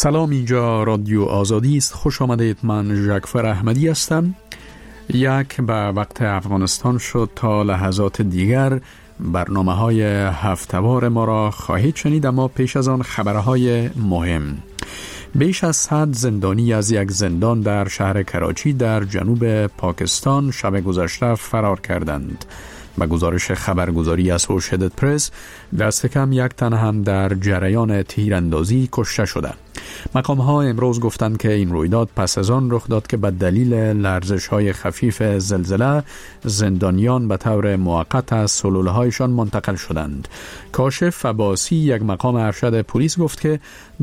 سلام، اینجا رادیو آزادی است. خوش آمدید. من ژکفر احمدی هستم. یک به وقت افغانستان شد. تا لحظات دیگر برنامه‌های هفته‌وار ما را خواهید شنید، اما پیش از آن خبرهای مهم. بیش از 100 زندانی از یک زندان در شهر کراچی در جنوب پاکستان شب گذشته فرار کردند. به گزارش خبرگزاری اسوشییتد پرس، دست کم یک تن هم در جریان تیراندازی کشته شده. مقام‌ها امروز گفتند که این رویداد پس از آن رخ داد که به دلیل لرزش‌های خفیف زلزله زندانیان به طور موقت از سلولهایشان منتقل شدند. کاشف عباسی، یک مقام ارشد پلیس، گفت که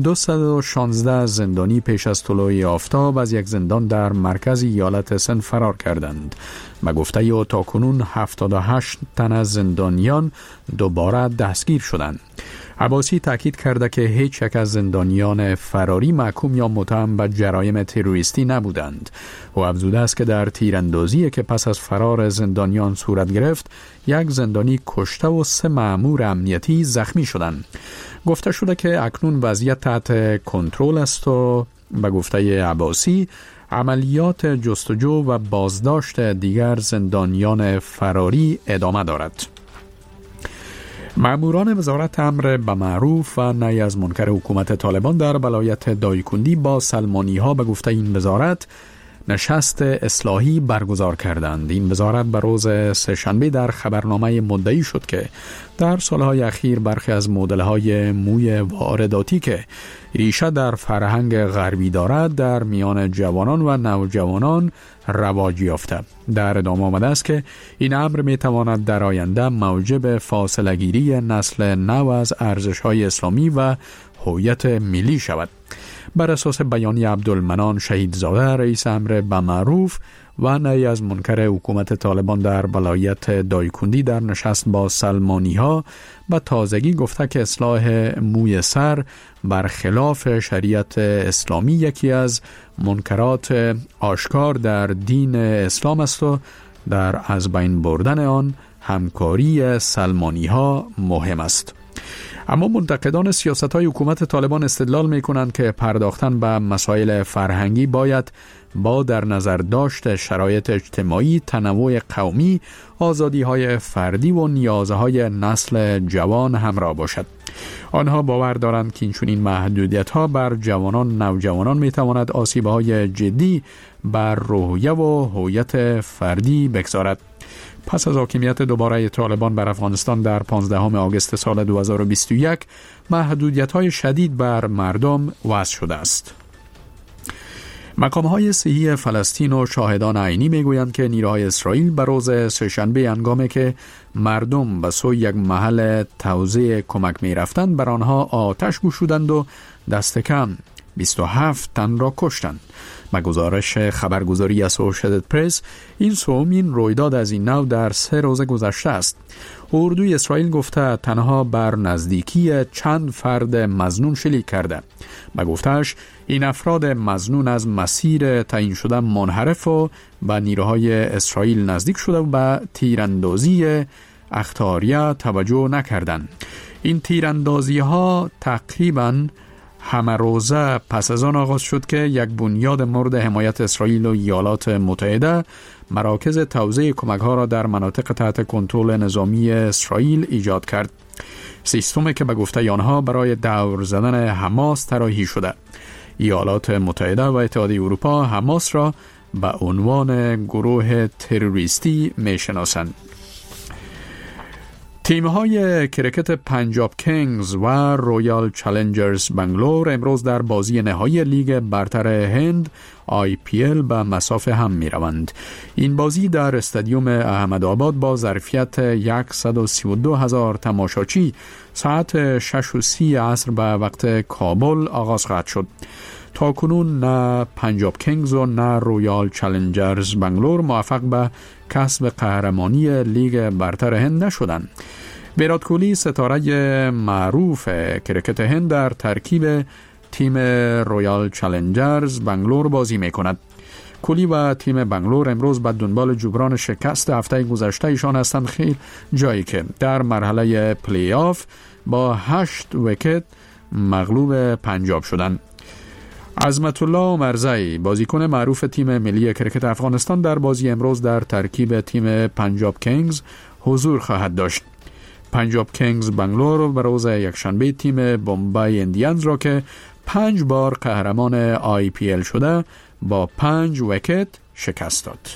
216 زندانی پیش از طلوع آفتاب از یک زندان در مرکز ایالت سند فرار کردند. به گفته او تاکنون 78 تن از زندانیان دوباره دستگیر شدند. عباسی تاکید کرده که هیچ یک از زندانیان فراری محکوم یا متهم به جرایم تروریستی نبودند. او افزوده است که در تیراندازی که پس از فرار زندانیان صورت گرفت، یک زندانی کشته و 3 مأمور امنیتی زخمی شدند. گفته شده که اکنون وضعیت تحت کنترل است و به گفته عباسی عملیات جستجو و بازداشت دیگر زندانیان فراری ادامه دارد. ماموران وزارت امر به معروف و نهی از منکر حکومت طالبان در ولایت دایکندی با سلمانی ها به گفته این وزارت نشست اصلاحی برگزار کردند. این وزارت به روز سه‌شنبه در خبرنامه مدعی شد که در سالهای اخیر برخی از مدل‌های موی وارداتی که ریشه در فرهنگ غربی دارد در میان جوانان و نوجوانان رواج یافته. در ادامه آمده است که این امر میتواند در آینده موجب فاصله گیری نسل نو از ارزش‌های اسلامی و هویت ملی شود. بر اساس بیانیه عبدالمنان شهیدزاده، رئیس امر به معروف و نهی از منکر حکومت طالبان در ولایت دایکندی در نشست با سلمانی ها به تازگی گفته که اصلاح موی سر برخلاف شریعت اسلامی یکی از منکرات آشکار در دین اسلام است و در از بین بردن آن همکاری سلمانی ها مهم است. اما منتقدان سیاست‌های حکومت طالبان استدلال می‌کنند که پرداختن به مسائل فرهنگی باید با در نظر داشت شرایط اجتماعی، تنوع قومی، آزادی‌های فردی و نیازهای نسل جوان همراه باشد. آنها باور دارند که این محدودیت‌ها بر جوانان نوجوانان می‌تواند آسیب‌های جدی بر روحیه و هویت فردی بگذارد. پس از حاکمیت دوباره طالبان بر افغانستان در 15 آگوست سال 2021 محدودیت‌های شدید بر مردم وضع شده است. مقام‌های صحی فلسطین و شاهدان عینی می‌گویند که نیروهای اسرائیل بر روز سه‌شنبه هنگامی که مردم به سوی یک محل توزیع کمک می‌رفتند بر آنها آتش گشودند و دست کم 27 تن را کشتند. به گزارش خبرگزاری اسوشییتد پرس، این سومین رویداد از این نوع در 3 روز گذشته است. اردوی اسرائیل گفته تنها بر نزدیکی چند فرد مظنون شلیک کرده. به گفتهش این افراد مظنون از مسیر تعیین شده منحرف و به نیروهای اسرائیل نزدیک شده و به تیراندازی اخطاریه توجه نکردند. این تیراندازی ها تقریباً همه روزه پس از آن آغاز شد که یک بنیاد مورد حمایت اسرائیل و ایالات متحده مراکز توزیع کمک ها را در مناطق تحت کنترل نظامی اسرائیل ایجاد کرد. سیستمی که به گفته آنها برای دور زدن حماس طراحی شده. ایالات متحده و اتحادیه اروپا حماس را به عنوان گروه تروریستی میشناسند. تیم‌های کرکت پنجاب کینگز و رویال چالنجرز بنگلور امروز در بازی نهایی لیگ برتر هند IPL به مصاف هم می‌روند. این بازی در استادیوم احمدآباد با ظرفیت 132,000 تماشاچی ساعت 6:30 عصر به وقت کابل آغاز خواهد شد. تاکنون نه پنجاب کینگز و نه رویال چالنجرز بنگلور موفق به کسب قهرمانی لیگ برتر هند نشدند. ویرات کوهلی، ستاره معروف کرکت هند، در ترکیب تیم رویال چالنجرز بنگلور بازی می‌کند. کوهلی و تیم بنگلور امروز به دنبال جبران شکست هفته گذشته ایشان هستند، خیلی جایی که در مرحله پلی آف با 8 ویکت مغلوب پنجاب شدند. عظمت الله مرزی بازیکن معروف تیم ملی کرکت افغانستان در بازی امروز در ترکیب تیم پنجاب کینگز حضور خواهد داشت. پنجاب کینگز بنگلور به روز یکشنبه تیم بمبئی اندیانز را که 5 بار قهرمان IPL شده با 5 ویکت شکست داد.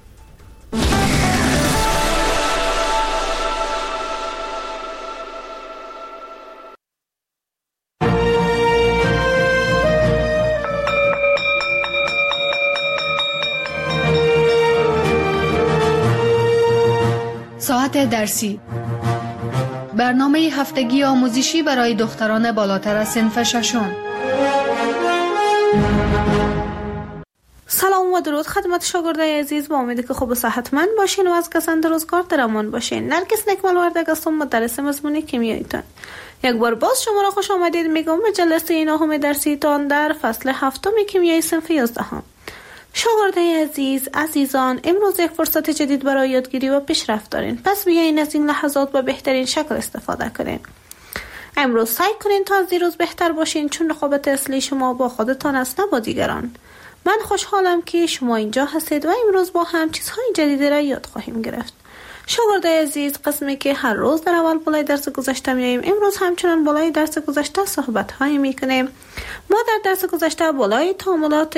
ساعت درسی، برنامه هفتگی آموزشی برای دختران بالاتر از صنف ششم. سلام و درود خدمت شاگردای عزیز، با امیدی که خوب و صحتمند باشین و از کسان روزگار در امان باشین. نرگس نکملوردگ هستم، مدرس مضمون کیمیاییتان. یک بار باز شما را خوش آمدید میگم به جلسه 9 درسیتان در فصل 7 کیمیای صنف 11. شاگردای عزیزان، امروز یک فرصت جدید برای یادگیری و پیشرفت دارین. پس بیاین از این لحظات به بهترین شکل استفاده کنین. امروز سعی کنین تا از دیروز بهتر باشین، چون رقابت اصلی شما با خودتان است نه با دیگران. من خوشحالم که شما اینجا هستید و امروز با هم چیزهای جدیدی را یاد خواهیم گرفت. شاگردای عزیز، قسمی که هر روز در اول بالای درس گذشته میاییم، امروز همچنان بالای درس گذشته صحبت هایی میکنیم. ما در درس گذشته بالای تعاملات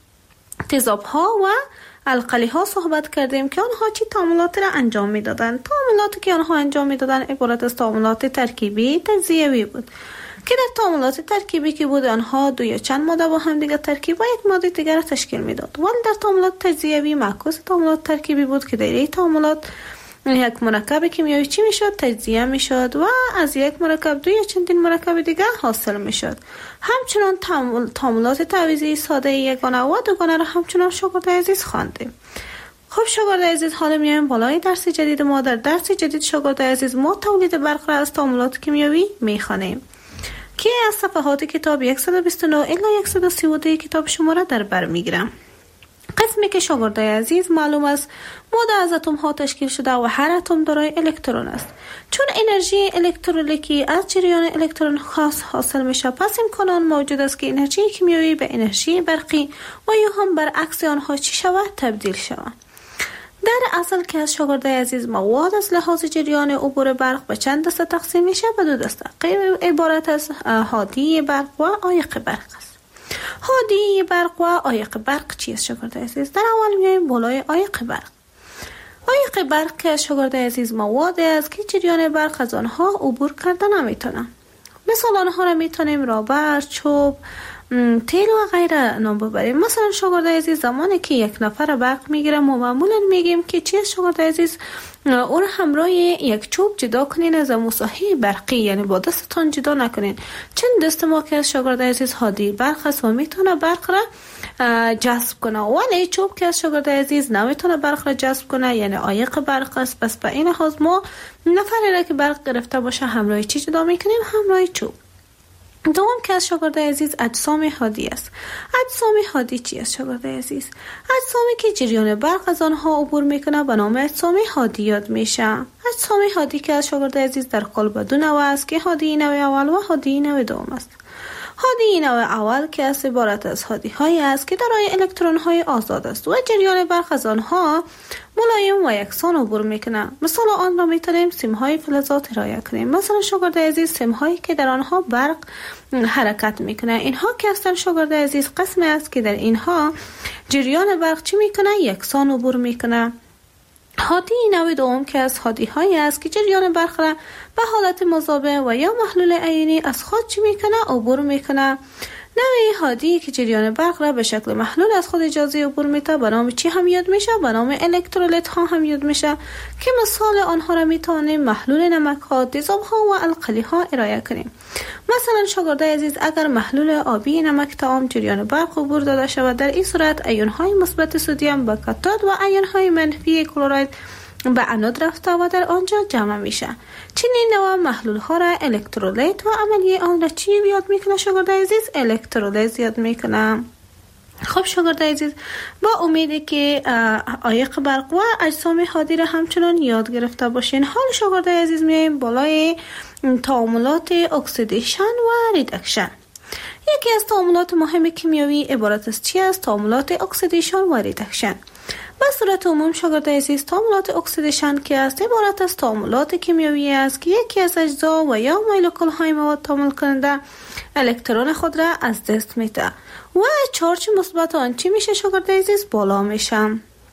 تضاد ها و القلی ها صحبت کردیم که آنها چی تعاملاتی را انجام میدادند. تعاملاتی که آنها انجام میدادند عبارت از تعاملات ترکیبی تجزیوی بود که در تعاملات ترکیبی که بود آنها دو یا چند ماده با هم دیگر ترکیب و یک ماده دیگر را تشکیل میداد. ولی در تعاملات تجزیوی معکوس تعاملات ترکیبی بود که در این تعاملات یک مرکب کیمیایی چی میشد؟ تجزیه میشد و از یک مرکب دو یا چندین مرکب دیگر حاصل میشد. همچنان تعاملات تعویضی ساده یگانه و دوگانه را همچنان شاگردای عزیز خواندیم. خب شاگردای عزیز، حالا میایم بالای درس جدید ما. در درس جدید شاگردای عزیز ما تولید برق را از تعاملات کیمیایی میخوانیم که از صفحات کتاب 129 الی 132 کتاب شما را در بر میگیرم. قسمی که شاگردای عزیز معلوم است ماده از اتم ها تشکیل شده و هر اتم دارای الکترون است. چون انرژی الکترولیکی از جریان الکترون خاص حاصل میشه، پس امکان موجود است که انرژی کیمیایی به انرژی برقی و یا هم برعکس آنها چی شود؟ تبدیل شود. در اصل که از شاگردای عزیز مواد از لحاظ جریان عبور برق به چند دسته تقسیم میشه؟ به 2 دسته. عبارت از هادی برق و عایق برق است. هادی برق و عایق برق چیست شاگردای عزیز؟ در اول میایم بالای عایق برق. عایق برق که شاگردای عزیز مواد است که جریان برق از آنها عبور کرده نمیتونه. مثال آنها را میتونیم رابر، چوب، تیل و غیره نام ببریم. مثلا شاگردای عزیز زمانی که یک نفر برق میگیره ما معمولا میگیم که چیست شاگردای عزیز؟ اون همراه یک چوب جدا کنین از موساهی برقی، یعنی با دستتان جدا نکنین. چون دست ما که از شاگردای عزیز هادی برق است و میتونه برق را جذب کنه، ولی چوب که از شاگردای عزیز نمیتونه برق را جذب کنه، یعنی عایق برق است. پس به این لحاظ ما نفری را که برق گرفته باشه همراه چی جدا میکنیم؟ همراه چوب. دوم که از شاگردای عزیز اجسام هادی است. اجسام هادی چی است شاگردای عزیز؟ اجسامی که جریان برق از آنها عبور میکنه به نام اجسام هادی یاد میشه. اجسام هادی که از شاگردای عزیز در قالب 2 نوع است که هادی نوع اول و هادی نوع دوم است. هادی نوع اول که از عبارت از هادی های است که دارای الکترون های آزاد است و جریان برق از آنها ملایم و یکسان عبور میکنه. مثال آن را میتونیم سیم های فلزات ارائه کنیم. مثلا شاگردای عزیز سیم هایی که در آنها برق حرکت میکنه، اینها که هستن شاگردای عزیز قسمی است که در اینها جریان برق چی میکنه؟ یکسان عبور میکنه. هادی نوع دوم که از هادی هایی است که جریان برق را به حالت مذابه و یا محلول عینی از خود چی میکنه؟ عبور میکنه. نوع هادی که جریان برق را به شکل محلول از خود اجازه عبور میده به نام چی هم یاد میشه؟ به نام الکترولیت ها هم یاد میشه که مثال آنها را میتونیم محلول نمک ها، تیزاب ها و القلی ها ارائه کنیم. مثلا شاگردای عزیز اگر محلول آبی نمک طعام جریان برق عبور داده شود، در این صورت ایون های مثبت سدیم به کاتود و ایون های منفی کلراید به انود رفته و در آنجا جمع میشه. چنین نوع محلول ها را الکترولیت و عملی آن را چی یاد میکنه شاگردای عزیز؟ الکترولیز یاد میکنه. خب شاگردای عزیز، با امیدی که عایق برق و اجسام هادی را همچنان یاد گرفته باشین، حال شاگردای عزیز میایم بالای تعاملات اکسیدیشن و ریدکشن. یکی از تعاملات مهم کیمیایی عبارت از چی است؟ تعاملات اکسیدیشن و ریدکشن. به صورت عموم شاگردان عزیز، تعاملات اکسیدیشن که است عبارت از تعاملات کیمیایی است که یکی از اجزا و یا مولکول های مواد تعامل کننده الکترون خود را از دست میده و چارج مثبت آن چی میشه شاگردان عزیز؟ بالا میشه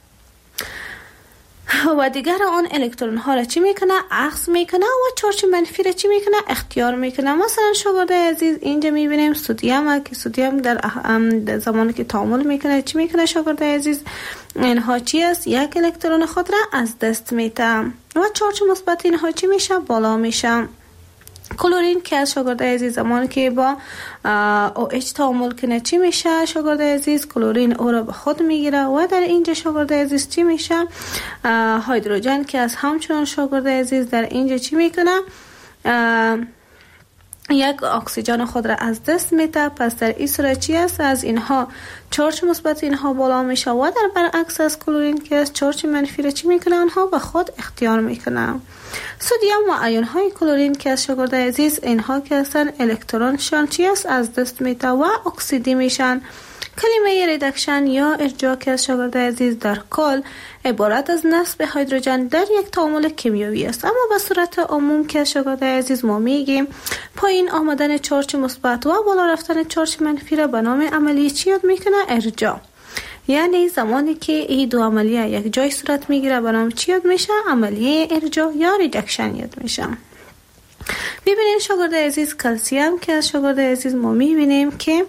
و دیگر آن الکترون ها را چی میکنه؟ اخذ میکنه و چارج منفی را چی میکنه؟ اختیار میکنه. مثلا شاگردان عزیز اینجا میبینیم سدیم که سدیم در زمانی که تعامل میکنه چی میکنه شاگردان عزیز؟ اینها چی است؟ یک الکترون خود را از دست میده و چارج مثبت اینها چی میشه؟ بالا میشه. کلورین که از شاگردان عزیز زمانی که با OH تعامل کنه چی میشه شاگردان عزیز؟ کلورین او را به خود میگیره و در اینجا شاگردان عزیز چی میشه؟ هیدروژن که از همچنان شاگردان عزیز در اینجا چی میکنه؟ یک اکسیژن خود را از دست میده. پس در این صورت چی است؟ از اینها چارج مثبت اینها بالا میشه و در برعکس از کلورین که از چارج منفی را چی میکنه؟ آنها به خود اختیار میکنه. سدیم و ایون های کلورین که از شاگردان عزیز اینها که هستن الکترونشان چی است؟ از دست میده و اکسیدی میشن. کلمه ریدکشن یا ارجاع که از شاگردان عزیز در کل عبارت از نصب هیدروژن در یک تعامل کیمیایی است، اما به صورت عموم که از شاگردان عزیز ما میگیم پایین آمدن چارج مثبت و بالا رفتن چارج منفی را به نام عملیه چی یاد میکنه؟ ارجاع. یعنی زمانی که این دو عملیه یک جای صورت میگیره به نام چی یاد میشه؟ عملیه ارجاع یا ریدکشن یاد میشه. ببینید شاگردان عزیز کلسیم که از شاگردان عزیز ما میبینیم که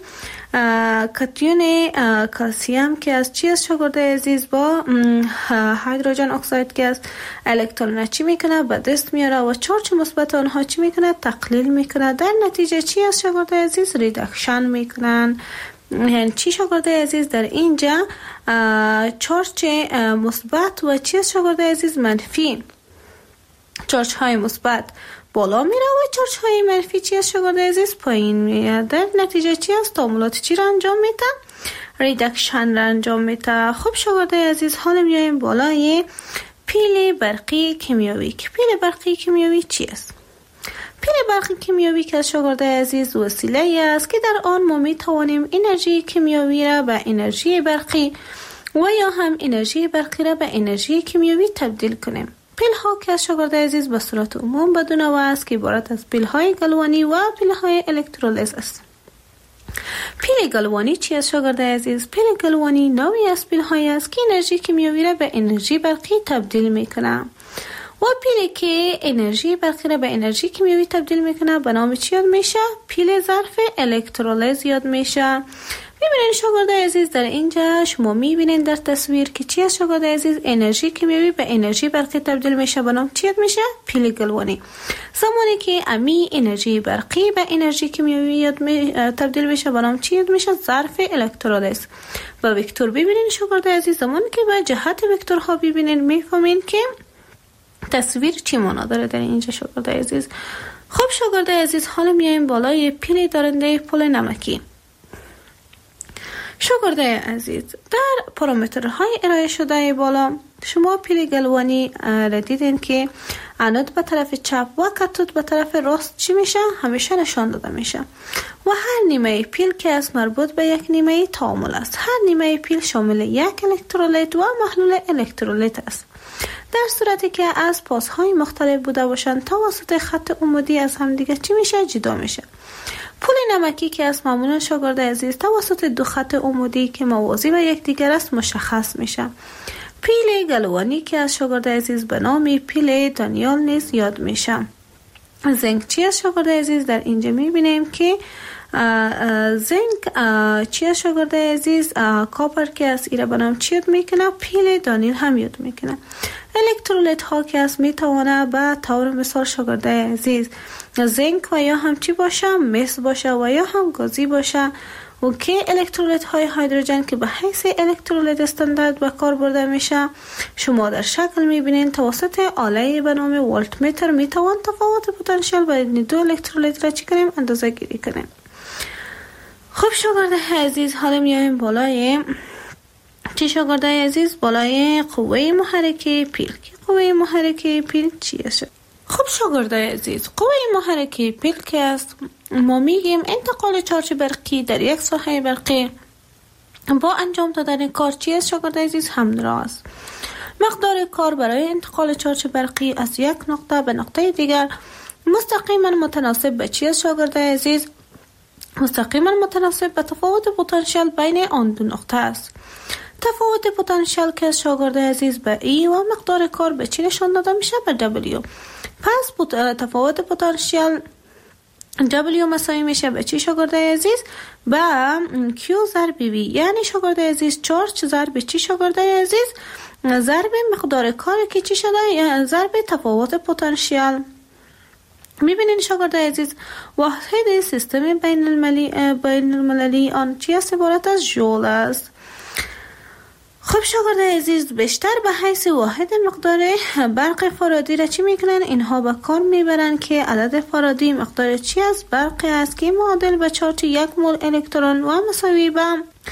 کاتیون کلسیم که از چی از شاگردان عزیز با هیدروژن اکساید که از الکترون چی میکنه؟ به دست میاره و چارج مثبت آنها چی میکنه؟ تقلیل میکنه. در نتیجه چی از شاگردان عزیز؟ ریدکشن میکنن. یعنی چی شاگردان عزیز؟ در اینجا چارج مثبت و چی از شاگردان عزیز؟ منفی. چارج های مثبت بالا میره و چارج های منفی چی از شاگردان عزیز؟ پایین میره. در نتیجه چی است؟ تعاملات چی را انجام میده؟ ریدکشن را انجام میده. خب شاگردان عزیز حالا میایم بالای پیل برقی کیمیایی. که پیل برقی کیمیایی چی است؟ پیل برقی کیمیایی که از شاگردان عزیز وسیله است که در آن ما میتوانیم انرژی کیمیایی را به انرژی برقی و یا هم انرژی برقی را به انرژی کیمیایی تبدیل کنیم. پیل ها که از شاگردان عزیز به صورت عموم به دو نوع است که عبارت از پیل های گلوانی و پیل های الکترولیز است. پیل گلوانی چی از شاگردان عزیز؟ پیل گلوانی نوعی از پیل های است که انرژی کیمیایی را به انرژی برقی تبدیل میکنه و پیلی که انرژی برقی را به انرژی کیمیایی تبدیل میکنه به نام چی یاد میشه؟ پیل ظرف الکترولیز یاد میشه. میبینین شاگردان عزیز در اینجا شما میبینین در تصویر که چی از شاگردان عزیز؟ انرژی کیمیایی به انرژی برقی تبدیل میشه به نام چی یاد میشه؟ پیل گلوانی. زمانی که امی انرژی برقی به انرژی کیمیایی تبدیل میشه به نام چی یاد میشه؟ ظرف الکترولیز. با وکتور ببینین شاگردان عزیز زمانی که به جهت وکتورها ببینین میفهمین که تصویر چی معنا داره در اینجا شاگردان عزیز. خب شاگردان عزیز حالا میایم بالای پیل دارنده پل نمکی. شاگردان عزیز در پارامترهای ارائه شده بالا شما پیل گلوانی را دیدین که انود به طرف چپ و کاتود به طرف راست چی میشه؟ همیشه نشان داده میشه و هر نیمه پیل که از مربوط به یک نیمه تعامل است. هر نیمه پیل شامل یک الکترولیت و محلول الکترولیت است. در صورتی که از پاسهای مختلف بوده باشند توسط خط عمودی از همدیگه چی میشه؟ جدا میشه. پل نمکی که از معمولا شاگردان عزیز توسط دو خط عمودی که موازی به یکدیگر است مشخص میشه. پیل گلوانی که از شاگردان عزیز به نام پیل دانیال نیز یاد میشه. زنک چی از شاگردان عزیز در اینجا میبینیم که زنک چی از شاگردان عزیز؟ کاپر که از ایره به نام چی یاد میکنه؟ پیل دانیل هم یاد میکنه. الکترولیت ها که از میتوانه به طور مثال شاگردان عزیز زنک و یا هم چی باشه؟ مس باشه و یا هم گازی باشه و که الکترولیت های هیدروژن که به حیث الکترولیت استاندارد به کار برده میشه شما در شکل میبینین. توسط آله به نام ولت متر میتوان تفاوت پتانسیل بین دو الکترولیت را چی کنیم؟ اندازه گیری کنیم. خب شاگردان عزیز حالا میایم بالای چی شاگردان عزیز؟ بالای قوه محرکه پیل. قوه محرکه پیل چی است؟ خب شاگردان عزیز قوه محرکه پیل که است ما میگیم انتقال چارج برقی در یک ساحه برقی با انجام دادن کار چی است شاگرد عزیز؟ همراه است. مقدار کار برای انتقال چارج برقی از یک نقطه به نقطه دیگر مستقیما متناسب به چی است شاگرد عزیز؟ مستقیما متناسب به تفاوت پتانسیل بین آن دو نقطه است. تفاوت پتانسیل که شاگرد عزیز به ای و مقدار کار به چی نشان داده میشه؟ به دبلیو. پس تفاوت پتانسیل دبلیو مساوی میشه به چی شاگرد عزیز؟ به کیو ضرب وی، یعنی شاگرد عزیز چارج ضرب چی شاگرد عزیز؟ ضرب مقدار کار که چی شده؟ ضرب تفاوت پتانسیل. میبینین شاگرد عزیز واحد سیستم بین المللی آن چی است؟ عبارت از ژول است. خب شاگرد عزیز بیشتر به حیث واحد مقدار برق فارادی را چی میکنن؟ اینها به کار میبرن که عدد فارادی مقدار چی است؟ برقی است که معادل به چارج یک مول الکترون و مساوی به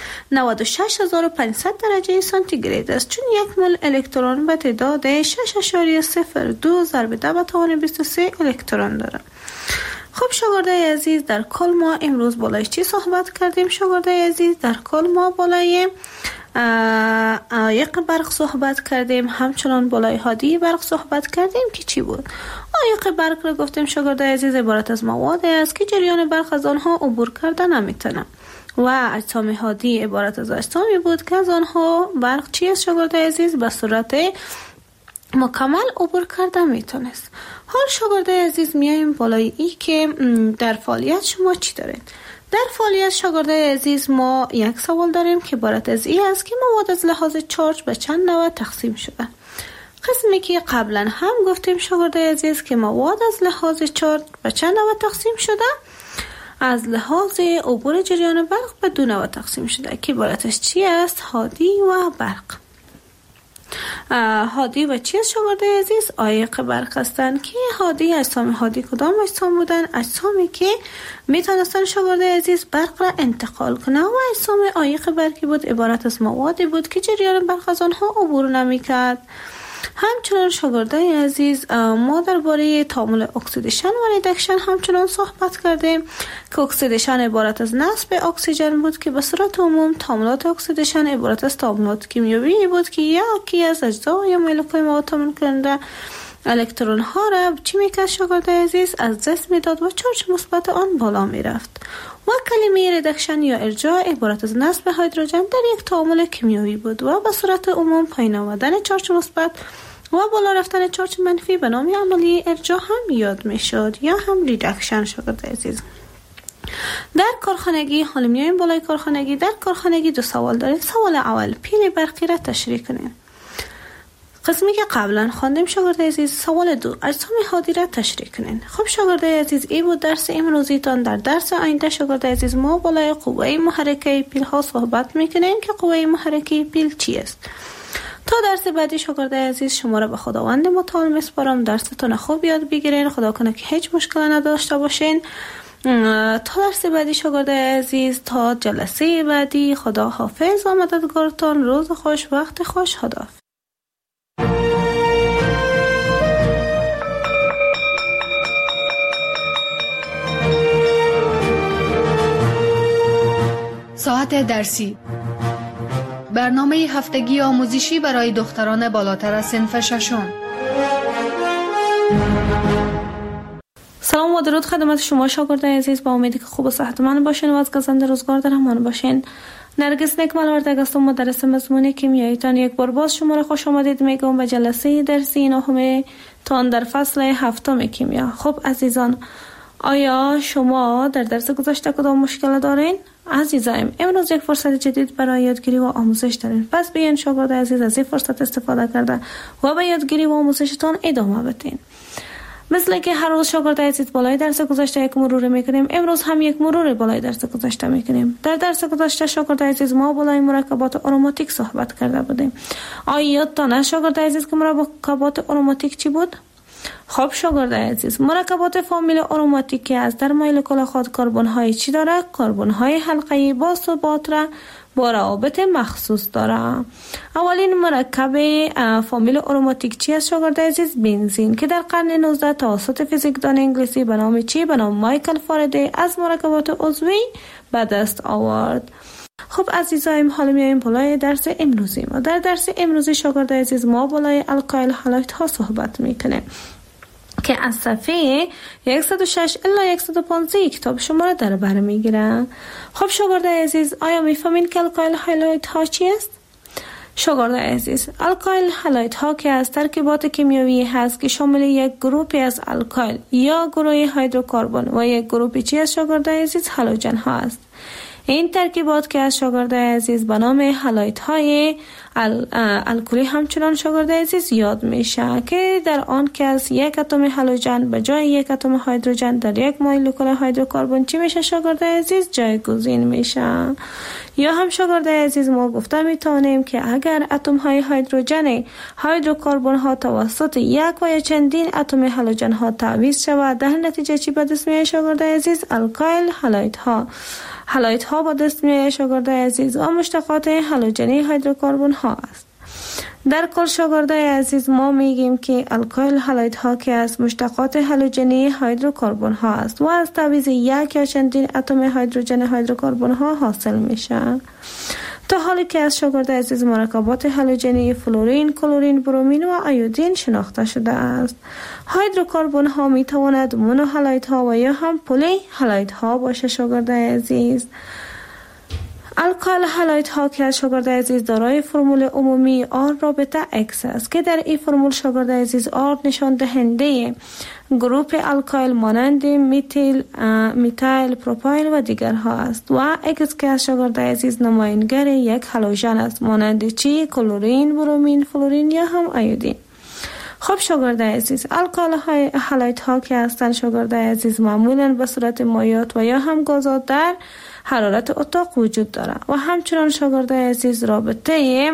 96500 درجه سانتیگراد است، چون یک مول الکترون به تعداد 6.02 ضرب 10 به توان 23 الکترون داره. خب شاگرد عزیز در کل ما امروز بالای چی صحبت کردیم شاگرد عزیز؟ در کل ما بالای عایق برق صحبت کردیم، همچنان بالای هادی برق صحبت کردیم که چی بود؟ عایق برق را گفتیم شاگرد عزیز عبارت از مواد است که جریان برق از آنها عبور کرده نمیتونه، و اجسام هادی عبارت از اجسامی بود که از آنها برق چی است شاگرد عزیز؟ به صورت مکمل عبور کرده میتونست. حال شاگرد عزیز میایم بالای ای که در فعالیت شما چی دارید؟ در فعالیت شاگرد عزیز ما یک سوال داریم که عبارت از این است که مواد از لحاظ چارج به چند نوع تقسیم شده. قسمی که قبلا هم گفتیم شاگرد عزیز که مواد از لحاظ چارج به چند نوع تقسیم شده، از لحاظ عبور جریان برق به دو نوع تقسیم شده که عبارتش چی است؟ هادی و برق. هادی و چی است شاگرد عزیز؟ عایق برق هستند که هادی اجسام هادی کدام اجسام بودن؟ اجسامی که میتونستن شاگرد عزیز برق را انتقال کنه، و اجسام عایق برقی بود عبارت از موادی بود که جریان برق از آنها عبور نمیکرد. همچنان شاگرد عزیز ما درباره تعامل اکسیدیشن و ریدکشن همچنان صحبت کردیم که اکسیدیشن عبارت از نصب اکسیژن بود که به صورت عموم تعاملات اکسیدیشن عبارت از تعاملات کیمیایی بود که یکی از اجزا یا مولکول مواد تعامل کننده الکترون ها را چی میکرد شاگرد عزیز؟ از دست میداد و چارج مثبت آن بالا میرفت. و کلمه ریدکشن یا ارجاع عبارت از نصب هیدروژن در یک تعامل کیمیایی بود و به صورت عموم پایین آمدن چارج مثبت و بالا رفتن چارج منفی به نام عملی ارجاع هم یاد میشد یا هم ریدکشن شاگرد عزیز. در کارخانگی حالا میایم بالای کارخانگی. در کارخانگی دو سوال داریم. سوال اول پیل برقی را تشریح کنیم. قسمی که قبلا خواندیم شاگرد عزیز. سوال دو اجسام هادی را تشریح کنین. خب شاگرد عزیز این بود درس امروزیتان. در درس آینده شاگرد عزیز ما بالای قوه محرکه پیل ها صحبت میکنیم که قوه محرکه پیل چی است. تا درس بعدی شاگرد عزیز شما را به خداوند متعال میسپارم. درستون خوب یاد بگیرین. خدا کنه که هیچ مشکل نداشته باشین. تا درس بعدی شاگرد عزیز، تا جلسه بعدی، خدا حافظ و مددگارتان. روز خوش، وقت خوش. خدا. ساعت درسی، برنامه هفتگی آموزشی برای دختران بالاتر از صنف ششم. سلام و درود خدمت شما شاگرد عزیز. با امیدی که خوب و صحتمند باشین و از گزنده روزگار در امان باشین. نرگس نکمل وردگ هستم، مدرس مضمون کیمیاییتان. یک بار باز شما را خوش آمدید میگم به جلسه درسی نهم تان در فصل هفتم کیمیا. خب عزیزان، آیا شما در درس گذشته کدام مشکل دارین؟ عزیزایم، امروز یک فرصت جدید برای یادگیری و آموزش دارین. پس بیاین شاگرد عزیز از این فرصت استفاده کرده و به یادگیری و آموزشتان ادامه بدین. مثل که هر روز شاگرد عزیز بالای درس گذشته یک مرور میکنیم، امروز هم یک مرور بالای درس گذشته میکنیم. در درس گذشته شاگرد عزیز ما بالای مرکبات آروماتیک صحبت کرده بودیم. آیا یادتانه شاگرد عزیز که مرکبات آروماتیک چی بود؟ خب شاگرد عزیز، مرکبات فامیل آروماتیک از در مولکول خود کربن های چی داره؟ کربن های حلقه‌ای با ثبات را با روابط مخصوص داره. اولین مرکب فامیل آروماتیک چی است شاگرد عزیز؟ بنزین، که در قرن 19 توسط فیزیکدان انگلیسی به نام چی؟ به نام مایکل فارادی از مرکبات عضوی به دست آورد. خب عزیزایم، حالا میایم بالای درس امروزی ما. در درس امروزی شاگرد عزیز ما بالای الکایل هالایت ها صحبت میکنه که از صفحه 106 الی 115 کتاب شما را در بر میگیره. خب شاگرد عزیز، آیا میفهمین که الکایل هالایت ها چی است؟ شاگرد عزیز، الکایل هالایت ها که از ترکیبات کیمیایی هست که شامل یک گروپی از الکایل یا گروه هیدروکربن و یک گروپی چی است شاگرد عزیز؟ هالوژن ها است. این ترکیبات که از شاگرد عزیز به نام هالایت های الکلی همچنان شاگرد عزیز یاد میشه که در آن که از یک اتم هالوژن به جای یک اتم هیدروژن در یک مولکول هیدروکربن چی میشه شاگرد عزیز؟ جایگزین میشه. یا هم شاگرد عزیز ما گفته میتونیم که اگر اتم های هیدروژن هیدروکربن ها توسط یک و یا چندین اتم هالوژن ها تعویض شود، در نتیجه چی به دست میاد شاگرد عزیز؟ الکایل هالایت ها. هالایت ها با دست میاد شاگرد عزیز و مشتقات هالوژنی هیدروکربن ها است. در کل شاگرد عزیز ما میگیم که الکایل هالایت ها که از مشتقات هالوژنی هیدروکربن ها است و از تعویض یک یا چندین اتم هیدروژن هیدروکربن ها حاصل میشه. تا حالی که از شاگرد عزیز مرکبات هالوژنی فلورین، کلورین، برومین و ایودین شناخته شده است. هیدروکربن ها می تواند مونو هالایت ها و یا هم پلی هالایت ها باشه شاگرد عزیز. الکایل هالایت ها که از شاگرد عزیز دارای فرمول عمومی آر رابطه اکس است که در این فرمول شاگرد عزیز آر نشان دهنده گروپ الکایل مانند میتایل، پروپایل و دیگرها است و اکس که از شاگرد عزیز نماینگر یک هالوژن است مانند چی؟ کلورین، برومین، فلورین یا هم ایودین. خب شاگرد عزیز، الکایل هالایت ها که هستند شاگرد عزیز معمولا به صورت مایعات و یا هم گازات در حرارت اتاق وجود داره و همچنان شاگرد عزیز رابطه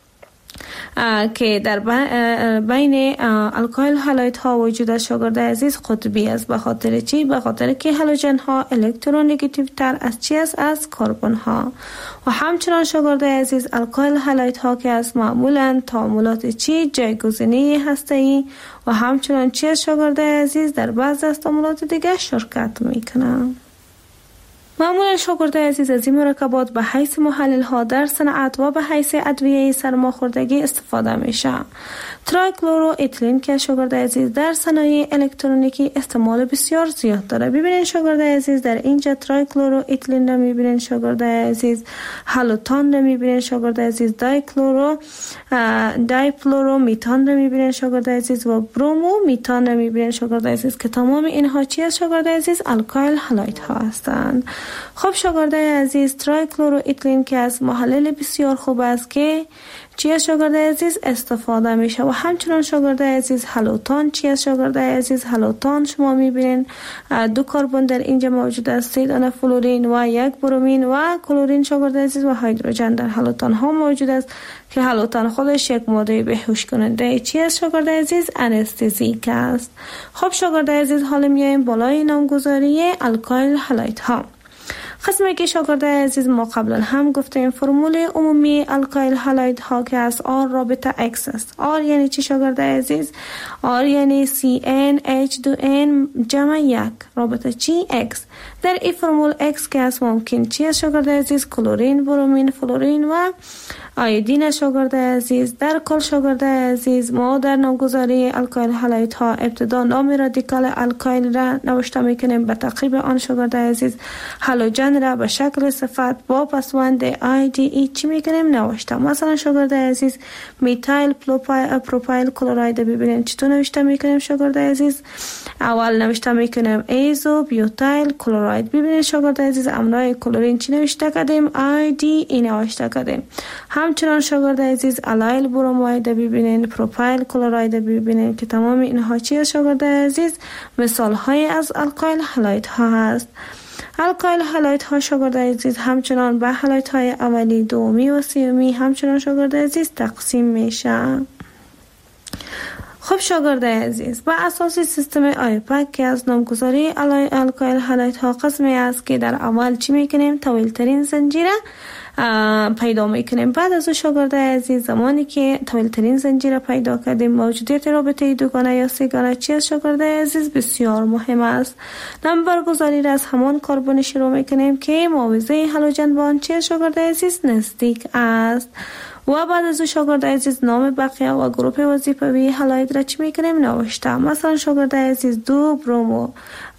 که در بین الکایل هالایت ها وجود است شاگرد عزیز قطبی است. به خاطر چی؟ به خاطر که هالوژن ها الکترونگاتیو تر از چی است؟ از کربن ها. و همچنان شاگرد عزیز الکایل هالایت ها که از معمولا تعاملات چی؟ جایگزینی هسته‌ای و همچنان چی است شاگرد عزیز؟ در بعض از تعاملات دیگه شرکت میکنن. معمولا شاگرد عزیز از این مرکبات به حیث محلل ها در صنعت و به حیث ادویه سرماخوردگی استفاده میشه. ترایکلورو اتیلین که شاگرد عزیز در صنایع الکترونیکی استعمال بسیار زیاد داره. ببینید شاگرد عزیز در اینجا ترایکلورو اتیلین رو میبینید شاگرد عزیز، هالوتان رو میبینید شاگرد عزیز، دایپلورو میتان رو میبینید شاگرد عزیز و برومو میتان رو میبینید شاگرد عزیز که تمام اینها چی است شاگرد عزیز؟ الکایل هالایت ها هستند. خب شاگرد عزیز، ترایکلورو اتیلین که از محلل بسیار خوب است که چی از شاگرد عزیز استفاده میشه و همچنان شاگرد عزیز هالوتان چی از شاگرد عزیز؟ هالوتان شما میبینین دو کربن در اینجا موجود است، 3 دانه فلورین و 1 برومین و کلورین شاگرد عزیز و هیدروژن در هالوتان ها موجود است که هالوتان خودش یک ماده بیهوش کننده چی است شاگرد عزیز؟ انستزیک است. خب شاگرد عزیز، حالا میایم بالای نامگذاری الکایل هالایت ها. قسمی که شاگرد عزیز ما قبلا هم گفتیم فرمول عمومی الکایل هالایت ها که از آر رابطه اکس است. آر یعنی چی شاگرد عزیز؟ آر یعنی CnH2n جمع 1 رابطه چی؟ اکس. در این فرمول اکس که از ممکن چی است شاگرد عزیز؟ کلورین، برومین، فلورین و ایودین شاگرد عزیز. در کل شاگرد عزیز ما در نامگذاری الکایل هالایت ها ابتدا نام رادیکال الکایل را نوشته میکنیم، به تعقیب آن شاگرد عزیز هالوژن را به شکل صفت با پسوند IDE چی میکنیم؟ نوشته. مثلا شاگرد عزیز میتایل پروپایل کلوراید ببینیم چطور نوشته میکنیم شاگرد عزیز؟ اول نوشته میکنیم ایزو بیوتایل کلوراید. ببینید شاگرد عزیز املاح کلورین چی نوشته کردیم؟ IDE نوشته کردیم. همچنان شاگرد عزیز الایل بروماید ببینید، پروپایل کلوراید ببینید که تمام اینها چی است شاگرد عزیز؟ مثال های از الکایل هالایت ها هست. الکایل هالایت ها شاگرد عزیز همچنان به هالایت های اولی، دومی و سومی همچنان شاگرد عزیز تقسیم میشه. خب شاگردای عزیز، با اساس سیستم آیپک که از نامگذاری الکایل هالایت ها قسمی است که در اول چی میکنیم؟ طویل ترین زنجیره پیدا میکنیم. بعد از شاگردای عزیز زمانی که طویل ترین زنجیره پیدا کردیم، موجودیت رابطه دوگانه یا سه‌گانه چی است شاگردای عزیز؟ بسیار مهم است. نمبرگذاری را از همان کربن شروع میکنیم که معاوضه هالوژن با آن چی است شاگردای عزیز؟ نزدیک است. و بعد از شاگردای عزیز نام بقیه و گروه وظیفوی هالایت را چی میکنیم؟ نوشته. مثلا شاگردای عزیز 2 برومو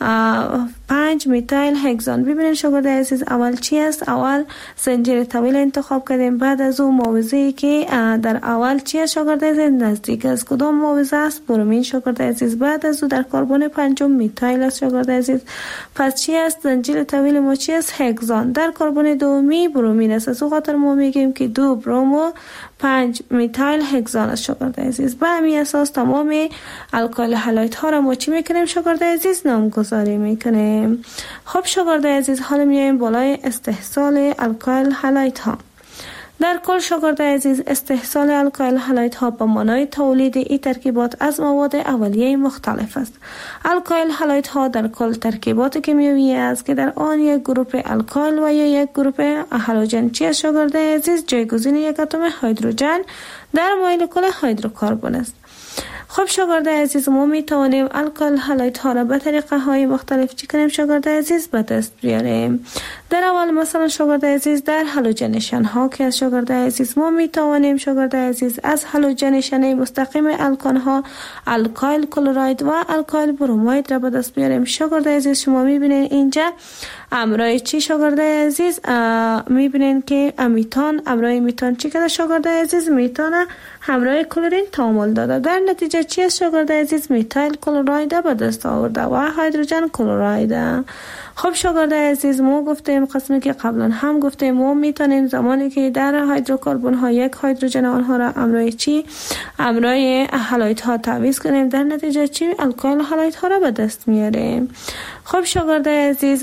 5 میتایل هگزان. ببینید شاگردای عزیز اول چی است؟ اول زنجیر طویل انتخاب کردیم. بعد از اون معاوضه‌ای که در اول چی است شاگردای عزیز؟ نزدیک است. کدام معاوضه است؟ برومین شاگردای عزیز. بعد از اون در کربن پنجم میتایل است شاگردای عزیز. پس چی است؟ زنجیر طویل ما چی است؟ هگزان. در کربن دومی برومین است. از اون خاطر ما میگیم که 2 برومو 5 میتایل هگزان است شاگردای عزیز. به همین اساس تمام الکایل هالایت ها را ما چی میکنیم شاگردای عزیز؟ نامگذاری میکنیم. خب شاگردای عزیز حالا میایم بالای استحصال الکایل هالایت ها. در کل شاگردای عزیز استحصال الکایل هالایت ها به معنای تولید این ترکیبات از مواد اولیه مختلف است. الکایل هالایت ها در کل ترکیبات کیمیایی است که در آن یک گروه الکایل و یا یک گروه هالوژن چی است شاگردای عزیز؟ جایگزین یک اتم هیدروژن در مولکول هیدروکربن است. خب شاگردای عزیز ما می توانیم الکایل هالایت ها را به طریقه های مختلف چی کنیم شاگردای عزیز؟ به دست بیاریم. در اول مثلا شاگردای عزیز در هالوژنشن ها که از شاگردای عزیز ما می توانیم شاگردای عزیز از هالوژنشن مستقیم الکان ها الکایل کلراید و الکایل بروماید را به دست بیاریم. شاگردای عزیز شما می بینید اینجا امرای چی شاگردای عزیز؟ می بینید که میتان، امرای میتان چی کرده شاگردای عزیز؟ میتان همراه کلورین تعامل داده. در نتیجه چی است شاگردای عزیز؟ میتایل کلراید به دست آورده و هیدروژن کلراید. خب شاگردای عزیز ما گفتیم قسمی که قبلا هم گفتیم ما میتونیم زمانی که در هیدروکربن ها یک هیدروژن آنها را امرای چی؟ امرای هالایت ها تعویض کنیم. در نتیجه چی؟ الکایل هالایت ها را به دست میاریم. خب شاگردای عزیز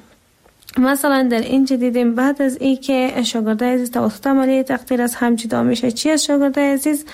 مثلا در اینجا دیدیم بعد از ای که شاگردای عزیز توسط عملیه تقطیر از هم جدا میشه چی است شاگردای عزیز؟